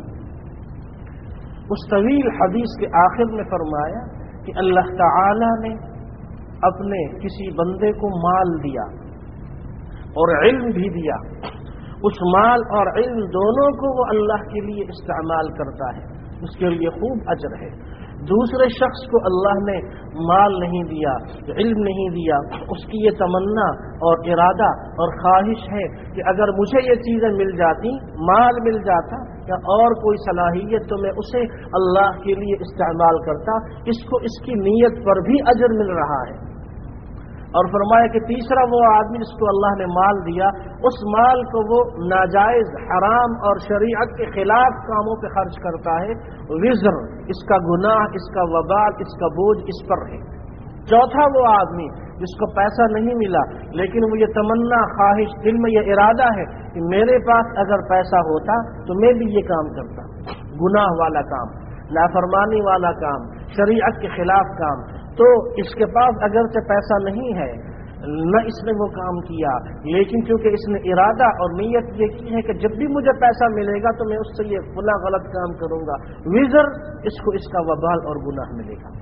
اس طویل حدیث کے آخر میں فرمایا کہ اللہ تعالی نے اپنے کسی بندے کو مال دیا اور علم بھی دیا, اس مال اور علم دونوں کو وہ اللہ کے لیے استعمال کرتا ہے, اس کے لیے خوب اجر ہے. دوسرے شخص کو اللہ نے مال نہیں دیا, علم نہیں دیا, اس کی یہ تمنا اور ارادہ اور خواہش ہے کہ اگر مجھے یہ چیزیں مل جاتی, مال مل جاتا یا اور کوئی صلاحیت, تو میں اسے اللہ کے لیے استعمال کرتا. اس کو اس کی نیت پر بھی اجر مل رہا ہے. اور فرمایا کہ تیسرا وہ آدمی جس کو اللہ نے مال دیا, اس مال کو وہ ناجائز, حرام اور شریعت کے خلاف کاموں پہ خرچ کرتا ہے. وزر, اس کا گناہ, اس کا وبال, اس کا بوجھ اس پر ہے. چوتھا وہ آدمی جس کو پیسہ نہیں ملا لیکن وہ یہ تمنا, خواہش, دل میں یہ ارادہ ہے کہ میرے پاس اگر پیسہ ہوتا تو میں بھی یہ کام کرتا. گناہ والا کام, نافرمانی والا کام, شریعت کے خلاف کام. تو اس کے پاس اگرچہ پیسہ نہیں ہے, نہ اس نے وہ کام کیا, لیکن چونکہ اس نے ارادہ اور نیت یہ کی ہے کہ جب بھی مجھے پیسہ ملے گا تو میں اس سے یہ فلاں غلط کام کروں گا, وزر, اس کو اس کا وبال اور گناہ ملے گا.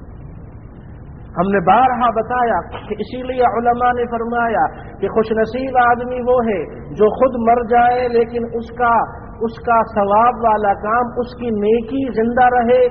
ہم نے بارہا بتایا کہ اسی لیے علماء نے فرمایا کہ خوش نصیب آدمی وہ ہے جو خود مر جائے لیکن اس کا اس کا ثواب والا کام, اس کی نیکی زندہ رہے.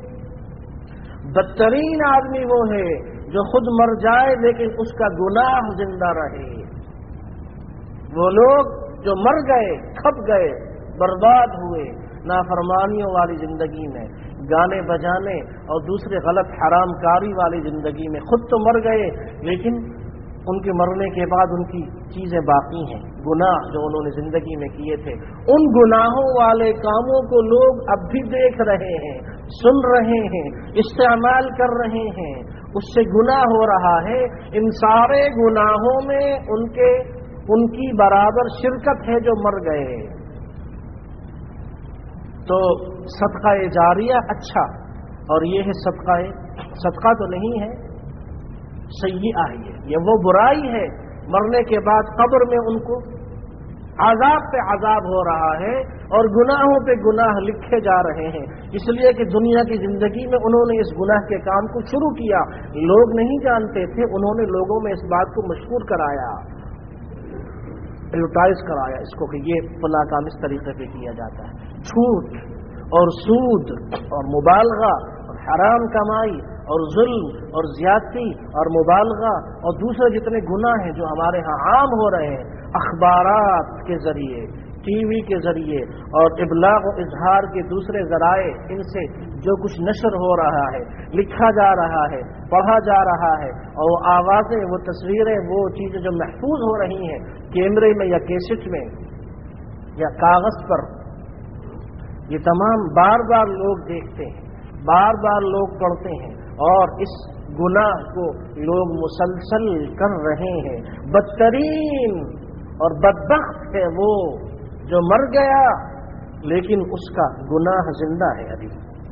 بدترین آدمی وہ ہے جو خود مر جائے لیکن اس کا گناہ زندہ رہے. وہ لوگ جو مر گئے, کھپ گئے, برباد ہوئے نافرمانیوں والی زندگی میں, گانے بجانے اور دوسرے غلط حرام کاری والی زندگی میں, خود تو مر گئے لیکن ان کے مرنے کے بعد ان کی چیزیں باقی ہیں، گناہ جو انہوں نے زندگی میں کیے تھے، ان گناہوں والے کاموں کو لوگ اب بھی دیکھ رہے ہیں، سن رہے ہیں، استعمال کر رہے ہیں، اس سے گناہ ہو رہا ہے۔ ان سارے گناہوں میں ان کے ان کی برابر شرکت ہے جو مر گئے۔ تو صدقہ جاریہ اچھا، اور یہ ہے صدقہ صدقہ تو نہیں ہے، سیئہ ہے، یہ وہ برائی ہے، مرنے کے بعد قبر میں ان کو عذاب پہ عذاب ہو رہا ہے اور گناہوں پہ گناہ لکھے جا رہے ہیں، اس لیے کہ دنیا کی زندگی میں انہوں نے اس گناہ کے کام کو شروع کیا، لوگ نہیں جانتے تھے، انہوں نے لوگوں میں اس بات کو مشہور کرایا، ایڈورٹائز کرایا اس کو کہ یہ فلاں کام اس طریقے پہ کیا جاتا ہے۔ جھوٹ اور سود اور مبالغہ اور حرام کمائی اور ظلم اور زیادتی اور مبالغہ اور دوسرے جتنے گناہ ہیں جو ہمارے ہاں عام ہو رہے ہیں، اخبارات کے ذریعے، ٹی وی کے ذریعے اور ابلاغ و اظہار کے دوسرے ذرائع، ان سے جو کچھ نشر ہو رہا ہے، لکھا جا رہا ہے، پڑھا جا رہا ہے، اور وہ آوازیں، وہ تصویریں، وہ چیزیں جو محفوظ ہو رہی ہیں کیمرے میں یا کیسٹ میں یا کاغذ پر، یہ تمام بار بار لوگ دیکھتے ہیں، بار بار لوگ پڑھتے ہیں، اور اس گناہ کو لوگ مسلسل کر رہے ہیں۔ بدترین اور بدبخت ہے وہ جو مر گیا لیکن اس کا گناہ زندہ ہے ابھی۔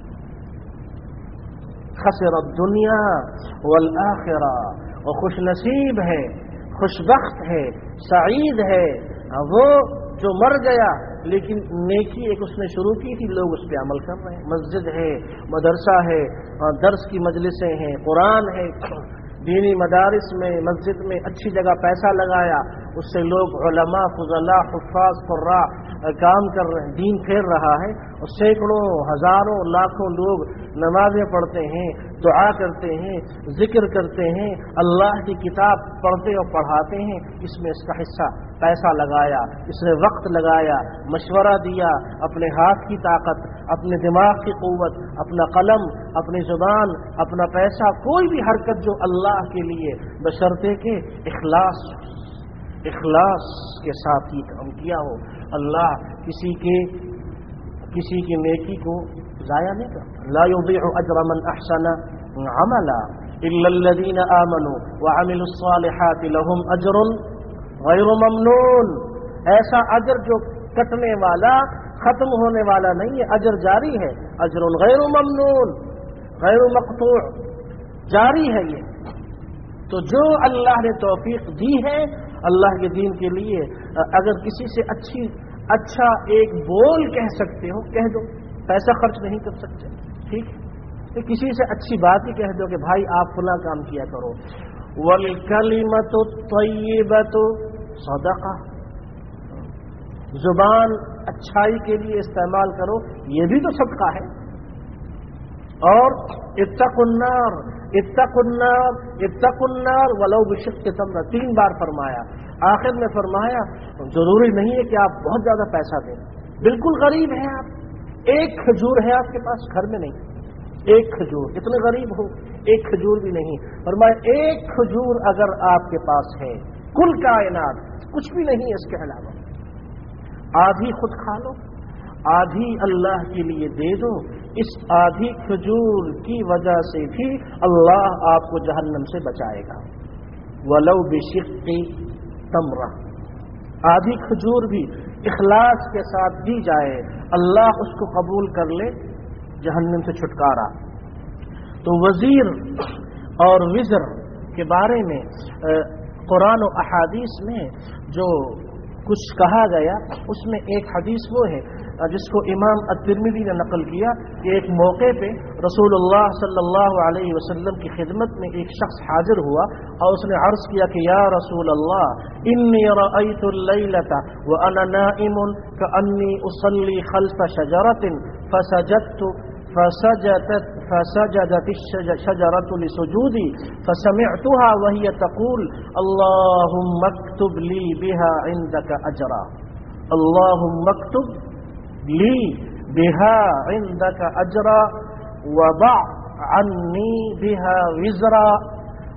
خسر الدنیا والآخرہ، اور خوش نصیب ہے، خوش بخت ہے، سعید ہے وہ جو مر گیا لیکن نیکی ایک اس نے شروع کی تھی، لوگ اس پہ عمل کر رہے ہیں، مسجد ہے، مدرسہ ہے، درس کی مجلسیں ہیں، قرآن ہے، دینی مدارس میں، مسجد میں اچھی جگہ پیسہ لگایا، اس سے لوگ علماء، فضلاء، حفاظ، قراء کام کر رہے ہیں، دین پھیر رہا ہے، اور سینکڑوں، ہزاروں، لاکھوں لوگ نمازیں پڑھتے ہیں، دعا کرتے ہیں، ذکر کرتے ہیں، اللہ کی کتاب پڑھتے اور پڑھاتے ہیں، اس میں اس کا حصہ پیسہ لگایا، اس نے وقت لگایا، مشورہ دیا، اپنے ہاتھ کی طاقت، اپنے دماغ کی قوت، اپنا قلم، اپنی زبان، اپنا پیسہ، کوئی بھی حرکت جو اللہ کے لیے بشرطے کہ اخلاص اخلاص کے ساتھ یہ کام کیا ہو، اللہ کسی کے کسی کی نیکی کو ضائع نہیں کرتا۔ لا یضيع اجر من احسن عملا الا الذين آمنوا وعملوا الصالحات لهم اجر غیر ممنون۔ ایسا اجر جو کٹنے والا، ختم ہونے والا نہیں ہے، اجر جاری ہے، اجر غیر ممنون، غیر مقطوع، جاری ہے یہ۔ تو جو اللہ نے توفیق دی ہے اللہ کے دین کے لیے، اگر کسی سے اچھی اچھا ایک بول کہہ سکتے ہو کہہ دو، پیسہ خرچ نہیں کر سکتے، ٹھیک ہے، تو کسی سے اچھی بات ہی کہہ دو کہ بھائی آپ فلاں کام کیا کرو۔ والکلمۃ الطیبۃ صدقہ، زبان اچھائی کے لیے استعمال کرو، یہ بھی تو صدقہ ہے۔ اور اتقوا النار اتقوا النار اتقوا النار ولو بشق تمرہ، تین بار فرمایا، آخر میں فرمایا ضروری نہیں ہے کہ آپ بہت زیادہ پیسہ دیں، بالکل غریب ہیں آپ، ایک کھجور ہے آپ کے پاس گھر میں نہیں، ایک کھجور، اتنے غریب ہو ایک کھجور بھی نہیں، فرمایا ایک کھجور اگر آپ کے پاس ہے، کل کائنات کچھ بھی نہیں ہے اس کے علاوہ، آدھی خود کھا لو، آدھی اللہ کے لیے دے دو، اس آدھی کھجور کی وجہ سے بھی اللہ آپ کو جہنم سے بچائے گا۔ ولو بشق تمرہ، آدھی کھجور بھی اخلاص کے ساتھ دی جائے، اللہ اس کو قبول کر لے، جہنم سے چھٹکارا۔ تو وزیر اور وزر کے بارے میں قرآن و احادیث میں جو کچھ کہا گیا، اس میں ایک حدیث وہ ہے جس کو امام الترمذی نے نقل کیا کہ ایک موقع پہ رسول اللہ صلی اللہ علیہ وسلم کی خدمت میں ایک شخص حاضر ہوا اور اس نے عرض کیا کہ یا رسول اللہ انی رأیت اللیلۃ وانا نائم کأنی اصلی خلف شجرۃ فسجدت فسجدت فسجدت الشجرة لسجودي فسمعتها وهي تقول اللهم اكتب لي بها عندك أجرا اللهم اكتب لي بها عندك أجرا وضع عني بها وزرا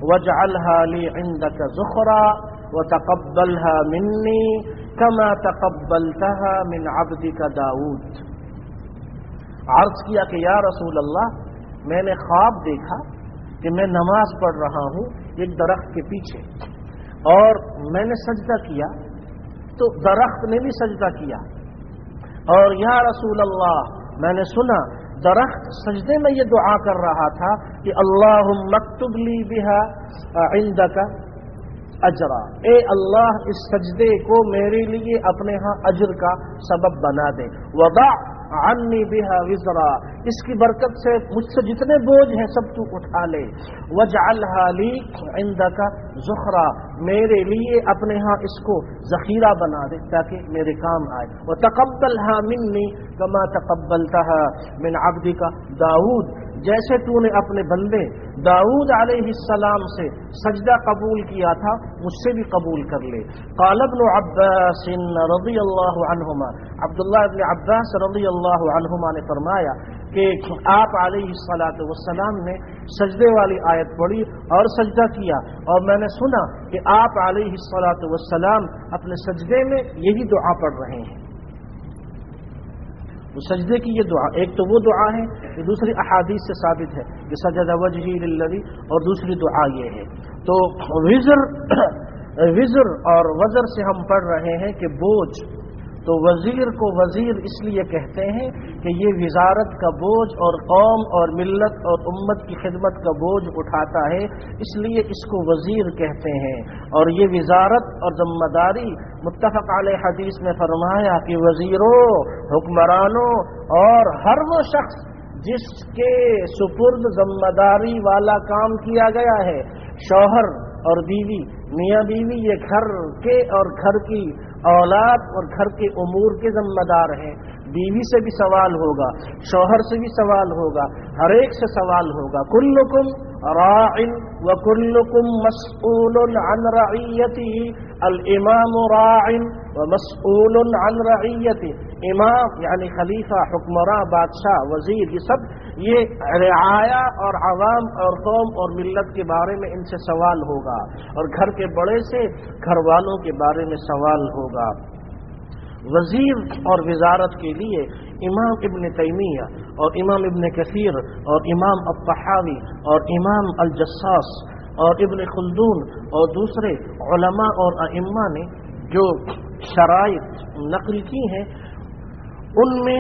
वजअलहा ली इंदका ज़ुखरा वतक़ब्बलहा मिन्नी कमा तक़ब्बलतहा मिन अब्दिका दाऊद। अर्ज़ किया कि या रसूल अल्लाह, मैंने ख्वाब देखा कि मैं नमाज पढ़ रहा हूँ एक दरख्त के पीछे, और मैंने सजदा किया तो दरख्त ने भी सजदा किया, और या रसूल अल्लाह, मैंने सुना दरख्त सजदे में ये दुआ कर रहा था कि अल्लाहुम्मा अक्तुब ली बिहा इंदका अजरा, ए अल्लाह इस सजदे को मेरे लिए अपने यहाँ अजर का सबब बना दे। वदा अन्नी बिहा विज़रा, इसकी बरकत से मुझसे जितने बोझ हैं सब तू उठा ले। वजअलहा ली इंदका ज़ुखरा, मेरे लिए अपने यहाँ इसको ज़ख़ीरा बना दे ताकि मेरे काम आए। व तक़ब्बलहा मिन्नी कमा तक़ब्बलतहा मिन अब्दिका दाऊद, जैसे तूने अपने बंदे दाऊद अलैहिस्सलाम से सजदा कबूल किया था मुझसे भी कबूल कर ले। क़ाल इब्नु अब्बास रज़ियल्लाहु अन्हुमा, अब्दुल्लाह इब्न अब्बास रज़ियल्लाहु अन्हुमा ने फरमाया कि आप अलैहिस्सलातु वस्सलाम ने सजदे वाली आयत पढ़ी और सजदा किया, और मैंने सुना कि आप अलैहिस्सलातु वस्सलाम अपने सजदे में यही दुआ पढ़ रहे हैं। वो सजदे की ये दुआ, एक तो वो दुआ है, ये दूसरी अहादीस से साबित है कि सजदा वजही लिल्लज़ी, और दूसरी दुआ ये है। तो विज़र विज़र और वज़र से हम पढ़ रहे हैं कि बोझ, तो वज़ीर को वज़ीर इसलिए कहते हैं कि ये विज़ारत का बोझ और कौम और मिल्लत और उम्मत की खिदमत का बोझ उठाता है, इसलिए इसको वज़ीर कहते हैं। और ये विज़ारत और ज़िम्मेदारी मुत्तफ़क़ अलैह हदीस में फरमाया कि वज़ीरों, हुक्मरानों और हर वो शख्स जिसके सुपुर्द ज़िम्मेदारी वाला काम किया गया है, शौहर और बीवी, मियाँ बीवी ये घर के और घर की औलाद और घर के उमूर के ज़िम्मेदार हैं। बीवी से भी सवाल होगा, शौहर से भी सवाल होगा, हर एक से सवाल होगा। कुल्लुकुम राइन व कुल्लुकुम मस्ऊलुन अन रइयतिही, अल इमाम राइन व मस्ऊलुन अन रइयतिही। इमाम यानी खलीफा, हुक्मरां, बादशाह, वजीर, ये सब ये रिआया और अवाम और कौम और मिल्लत के बारे में इनसे सवाल होगा, और घर के बड़े से घर वालों के बारे में सवाल होगा। वजीर और वजारत के लिए इमाम इब्न तैमिया और इमाम इब्न कसीर और इमाम अत्तहावी और इमाम अल जस्सास और इब्न खुल्दून और दूसरे उलमा और अइम्मा ने जो शराइत नकल की हैं, उनमें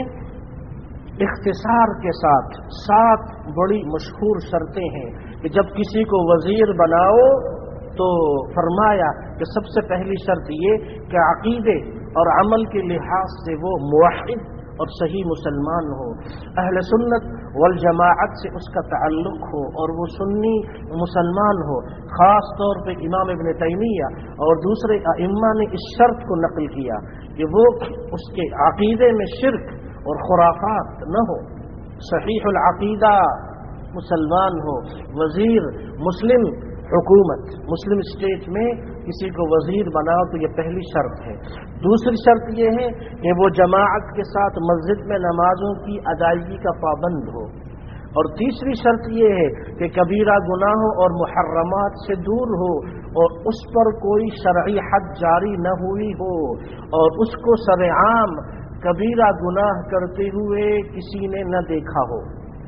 इख्तिसार के साथ सात बड़ी मशहूर शर्तें हैं कि जब किसी को वजीर बनाओ तो फरमाया कि सबसे पहली शर्त ये कि अकीदे और अमल के लिहाज से वो मुवहिद और सही मुसलमान हो, अहले सुन्नत वल जमाअत से उसका ताल्लुक़ हो और वो सुन्नी मुसलमान हो। ख़ास तौर पे इमाम इब्न तैमिया और दूसरे अइम्मा ने इस शर्त को नकल किया कि वो उसके अकीदे में शिर्क और खुराफात न हो, सहीहुल अकीदा मुसलमान हो। वजीर मुस्लिम हुकूमत, मुस्लिम स्टेट में किसी को वजीर बनाओ तो ये पहली शर्त है। दूसरी शर्त ये है कि वो जमाअत के साथ मस्जिद में नमाजों की अदायगी का पाबंद हो। और तीसरी शर्त ये है कि कबीरा गुनाहों और मुहर्रमात से दूर हो और उस पर कोई शरई हद जारी न हुई हो और उसको सरेआम कबीरा गुनाह करते हुए किसी ने न देखा हो।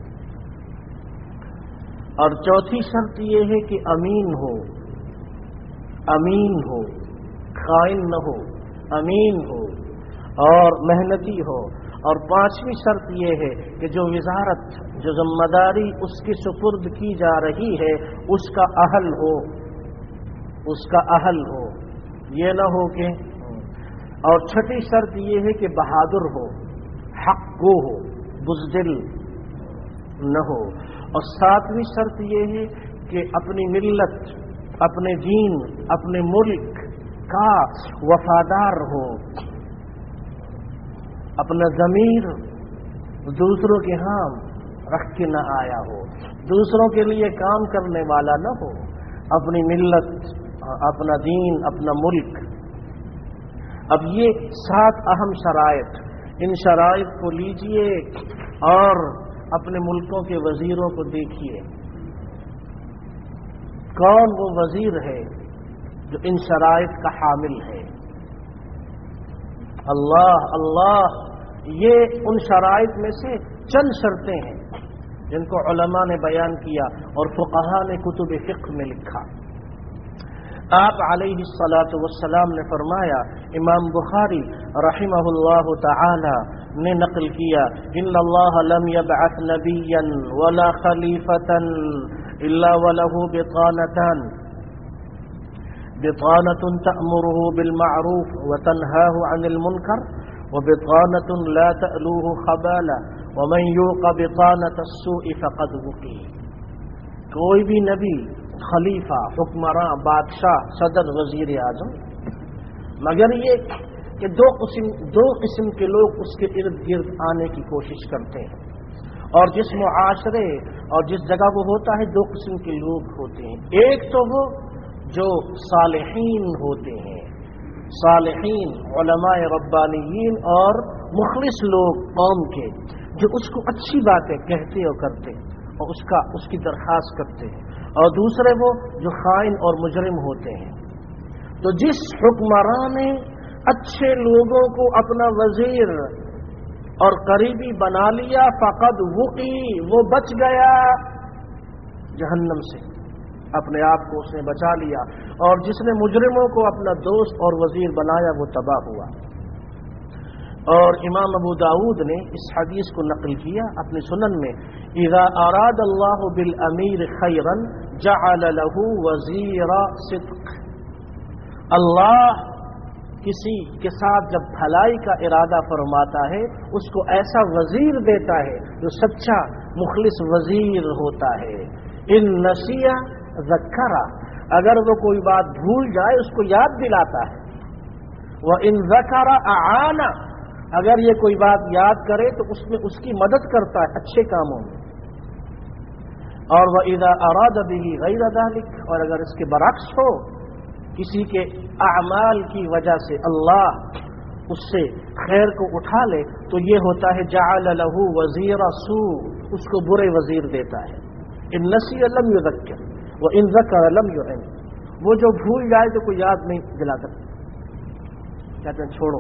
और चौथी शर्त ये है कि अमीन हो, अमीन हो, खाइन न हो, अमीन हो और मेहनती हो। और पांचवी शर्त ये है कि जो विजारत, जो जिम्मेदारी उसकी सुपुर्द की जा रही है उसका अहल हो, उसका अहल हो, ये न हो कि। और छठी शर्त ये है कि बहादुर हो, हक गो हो, बुज़दिल न हो। और सातवीं शर्त ये है कि अपनी मिल्लत, अपने दीन, अपने मुल्क का वफादार हो, अपना ज़मीर दूसरों के हां रख के न आया हो, दूसरों के लिए काम करने वाला न हो, अपनी मिल्लत, अपना दीन, अपना मुल्क। अब ये सात अहम शराइत, इन शराइत को लीजिए और अपने मुल्कों के वजीरों को देखिए। کون وہ وزیر ہے جو ان شرائط کا حامل ہے؟ اللہ اللہ، یہ ان شرائط میں سے چند شرطیں ہیں جن کو علماء نے بیان کیا اور فقہا نے کتب فقہ میں لکھا۔ آپ علیہ الصلاۃ والسلام نے فرمایا، امام بخاری رحمہ اللہ تعالی نے نقل کیا، ان اللہ لم یبعث نبیا ولا خلیفتا الا وله بطانتان، بطانة تأمره بالمعروف وتنهاه عن المنكر، وبطانة لا تألوه خبالا، ومن يوق بطانة السوء فقد وقي۔ کوئی بھی نبی، خلیفہ، حکمراں، بادشاہ، صدر، وزیر اعظم، مگر یہ کہ دو قسم دو قسم کے لوگ اس کے ارد گرد آنے کی کوشش کرتے ہیں، اور جس معاشرے اور جس جگہ وہ ہوتا ہے دو قسم کے لوگ ہوتے ہیں۔ ایک تو وہ جو صالحین ہوتے ہیں، صالحین، علماء ربانیین اور مخلص لوگ قوم کے، جو اس کو اچھی باتیں کہتے اور کرتے اور اس کا اس کی درخواست کرتے ہیں، اور دوسرے وہ جو خائن اور مجرم ہوتے ہیں۔ تو جس حکمراں نے اچھے لوگوں کو اپنا وزیر اور قریبی بنا لیا، فقد وقی، وہ بچ گیا جہنم سے، اپنے آپ کو اس نے بچا لیا، اور جس نے مجرموں کو اپنا دوست اور وزیر بنایا وہ تباہ ہوا۔ اور امام ابو داؤد نے اس حدیث کو نقل کیا اپنے سنن میں، اذا اراد اللہ بالامیر خیرا جعل له وزیر صدق، اللہ کسی کے ساتھ جب بھلائی کا ارادہ فرماتا ہے اس کو ایسا وزیر دیتا ہے جو سچا مخلص وزیر ہوتا ہے۔ ان نسیہ ذکرہ، اگر وہ کوئی بات بھول جائے اس کو یاد دلاتا ہے، وَإِن ذَكَرَ أَعَانَ، اگر یہ کوئی بات یاد کرے تو اس میں اس کی مدد کرتا ہے اچھے کاموں میں، اور وَإِذَا أَرَادَ بِهِ غَيْرَ ذَلِكَ، اور اگر اس کے برعکس ہو، کسی کے اعمال کی وجہ سے اللہ اس سے خیر کو اٹھا لے تو یہ ہوتا ہے جعل له وزیر سوء، اس کو برے وزیر دیتا ہے۔ ان نسی لم یذکر وان ذکر لم یعن، وہ جو بھول جائے تو کوئی یاد نہیں دلا کرتا، کہتے ہیں چھوڑو۔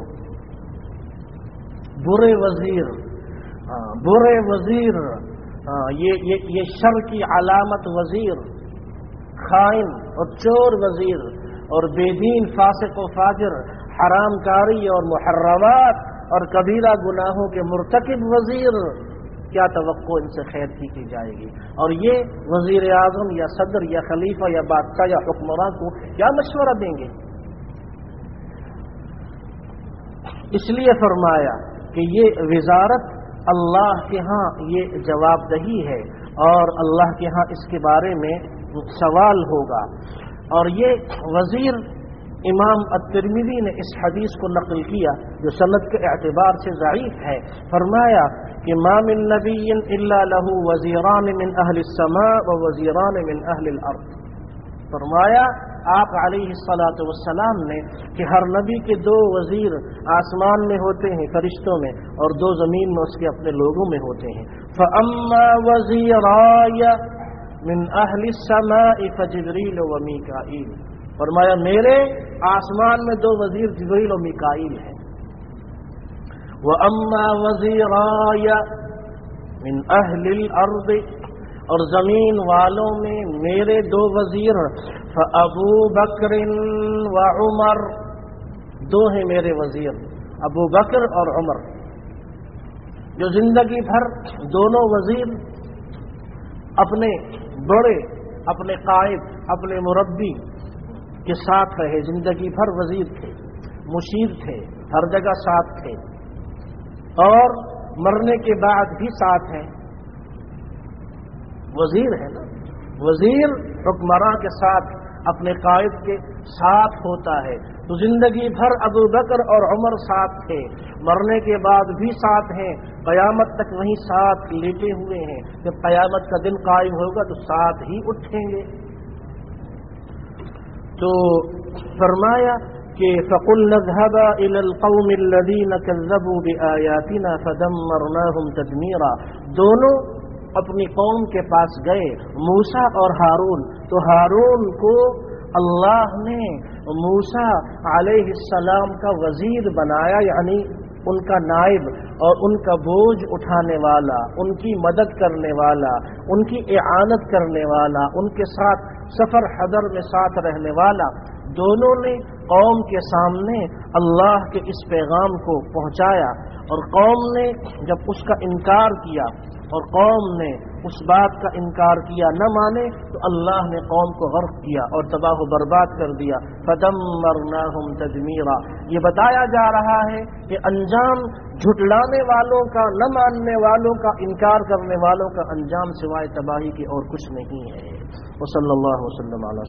برے وزیر، برے وزیر، یہ یہ یہ شر کی علامت وزیر، خائن اور چور وزیر، اور بے دین فاسق و فاجر، حرام کاری اور محرمات اور کبیرہ گناہوں کے مرتکب وزیر، کیا توقع ان سے خیر کی کی جائے گی؟ اور یہ وزیر اعظم یا صدر یا خلیفہ یا بادشاہ یا حکمراں کو کیا مشورہ دیں گے؟ اس لیے فرمایا کہ یہ وزارت اللہ کے ہاں یہ جواب دہی ہے، اور اللہ کے ہاں اس کے بارے میں سوال ہوگا۔ اور یہ وزیر، امام الترمذی نے اس حدیث کو نقل کیا جو سند کے اعتبار سے ضعیف ہے، فرمایا کہ ما من نبی الا له وزیران من اہل السماء و وزیران من اہل الارض، فرمایا آپ علیہ الصلاۃ والسلام نے کہ ہر نبی کے دو وزیر آسمان میں ہوتے ہیں فرشتوں میں، اور دو زمین میں اس کے اپنے لوگوں میں ہوتے ہیں۔ فاما وزیرای من اہل السماء فجبریل و میکائیل، فرمایا میرے آسمان میں دو وزیر جبریل و میکائیل ہیں۔ واما وزیرای من اہل الارض، اور زمین والوں میں میرے دو وزیر، فابو بکر و عمر، دو ہیں میرے وزیر، ابو بکر اور عمر، جو زندگی بھر دونوں وزیر اپنے بڑے، اپنے قائد، اپنے مربی کے ساتھ رہے، زندگی بھر وزیر تھے، مشیر تھے، ہر جگہ ساتھ تھے، اور مرنے کے بعد بھی ساتھ ہیں۔ وزیر ہے نا، وزیر حکمراں کے ساتھ، اپنے قائد کے ساتھ ہوتا ہے، تو زندگی بھر ابو بکر اور عمر ساتھ تھے، مرنے کے بعد بھی ساتھ ہیں، قیامت تک وہیں ساتھ لیٹے ہوئے ہیں، جب قیامت کا دن قائم ہوگا تو ساتھ ہی اٹھیں گے۔ تو فرمایا کہ فَقُلْنَا اذْهَبَا إِلَى الْقَوْمِ الَّذِينَ كَذَّبُوا بِآيَاتِنَا فَدَمَّرْنَاهُمْ تَدْمِيرًا، دونوں اپنی قوم کے پاس گئے موسیٰ اور ہارون، تو ہارون کو اللہ نے موسیٰ علیہ السلام کا وزیر بنایا، یعنی ان کا نائب اور ان کا بوجھ اٹھانے والا، ان کی مدد کرنے والا، ان کی اعانت کرنے والا، ان کے ساتھ سفر حضر میں ساتھ رہنے والا۔ دونوں نے قوم کے سامنے اللہ کے اس پیغام کو پہنچایا، اور قوم نے جب اس کا انکار کیا اور قوم نے اس بات کا انکار کیا، نہ مانے، تو اللہ نے قوم کو غرق کیا اور تباہ و برباد کر دیا۔ فدمرناہم تدمیرا، یہ بتایا جا رہا ہے کہ انجام جھٹلانے والوں کا، نہ ماننے والوں کا، انکار کرنے والوں کا انجام سوائے تباہی کے اور کچھ نہیں ہے۔ وصلی اللہ وسلم علی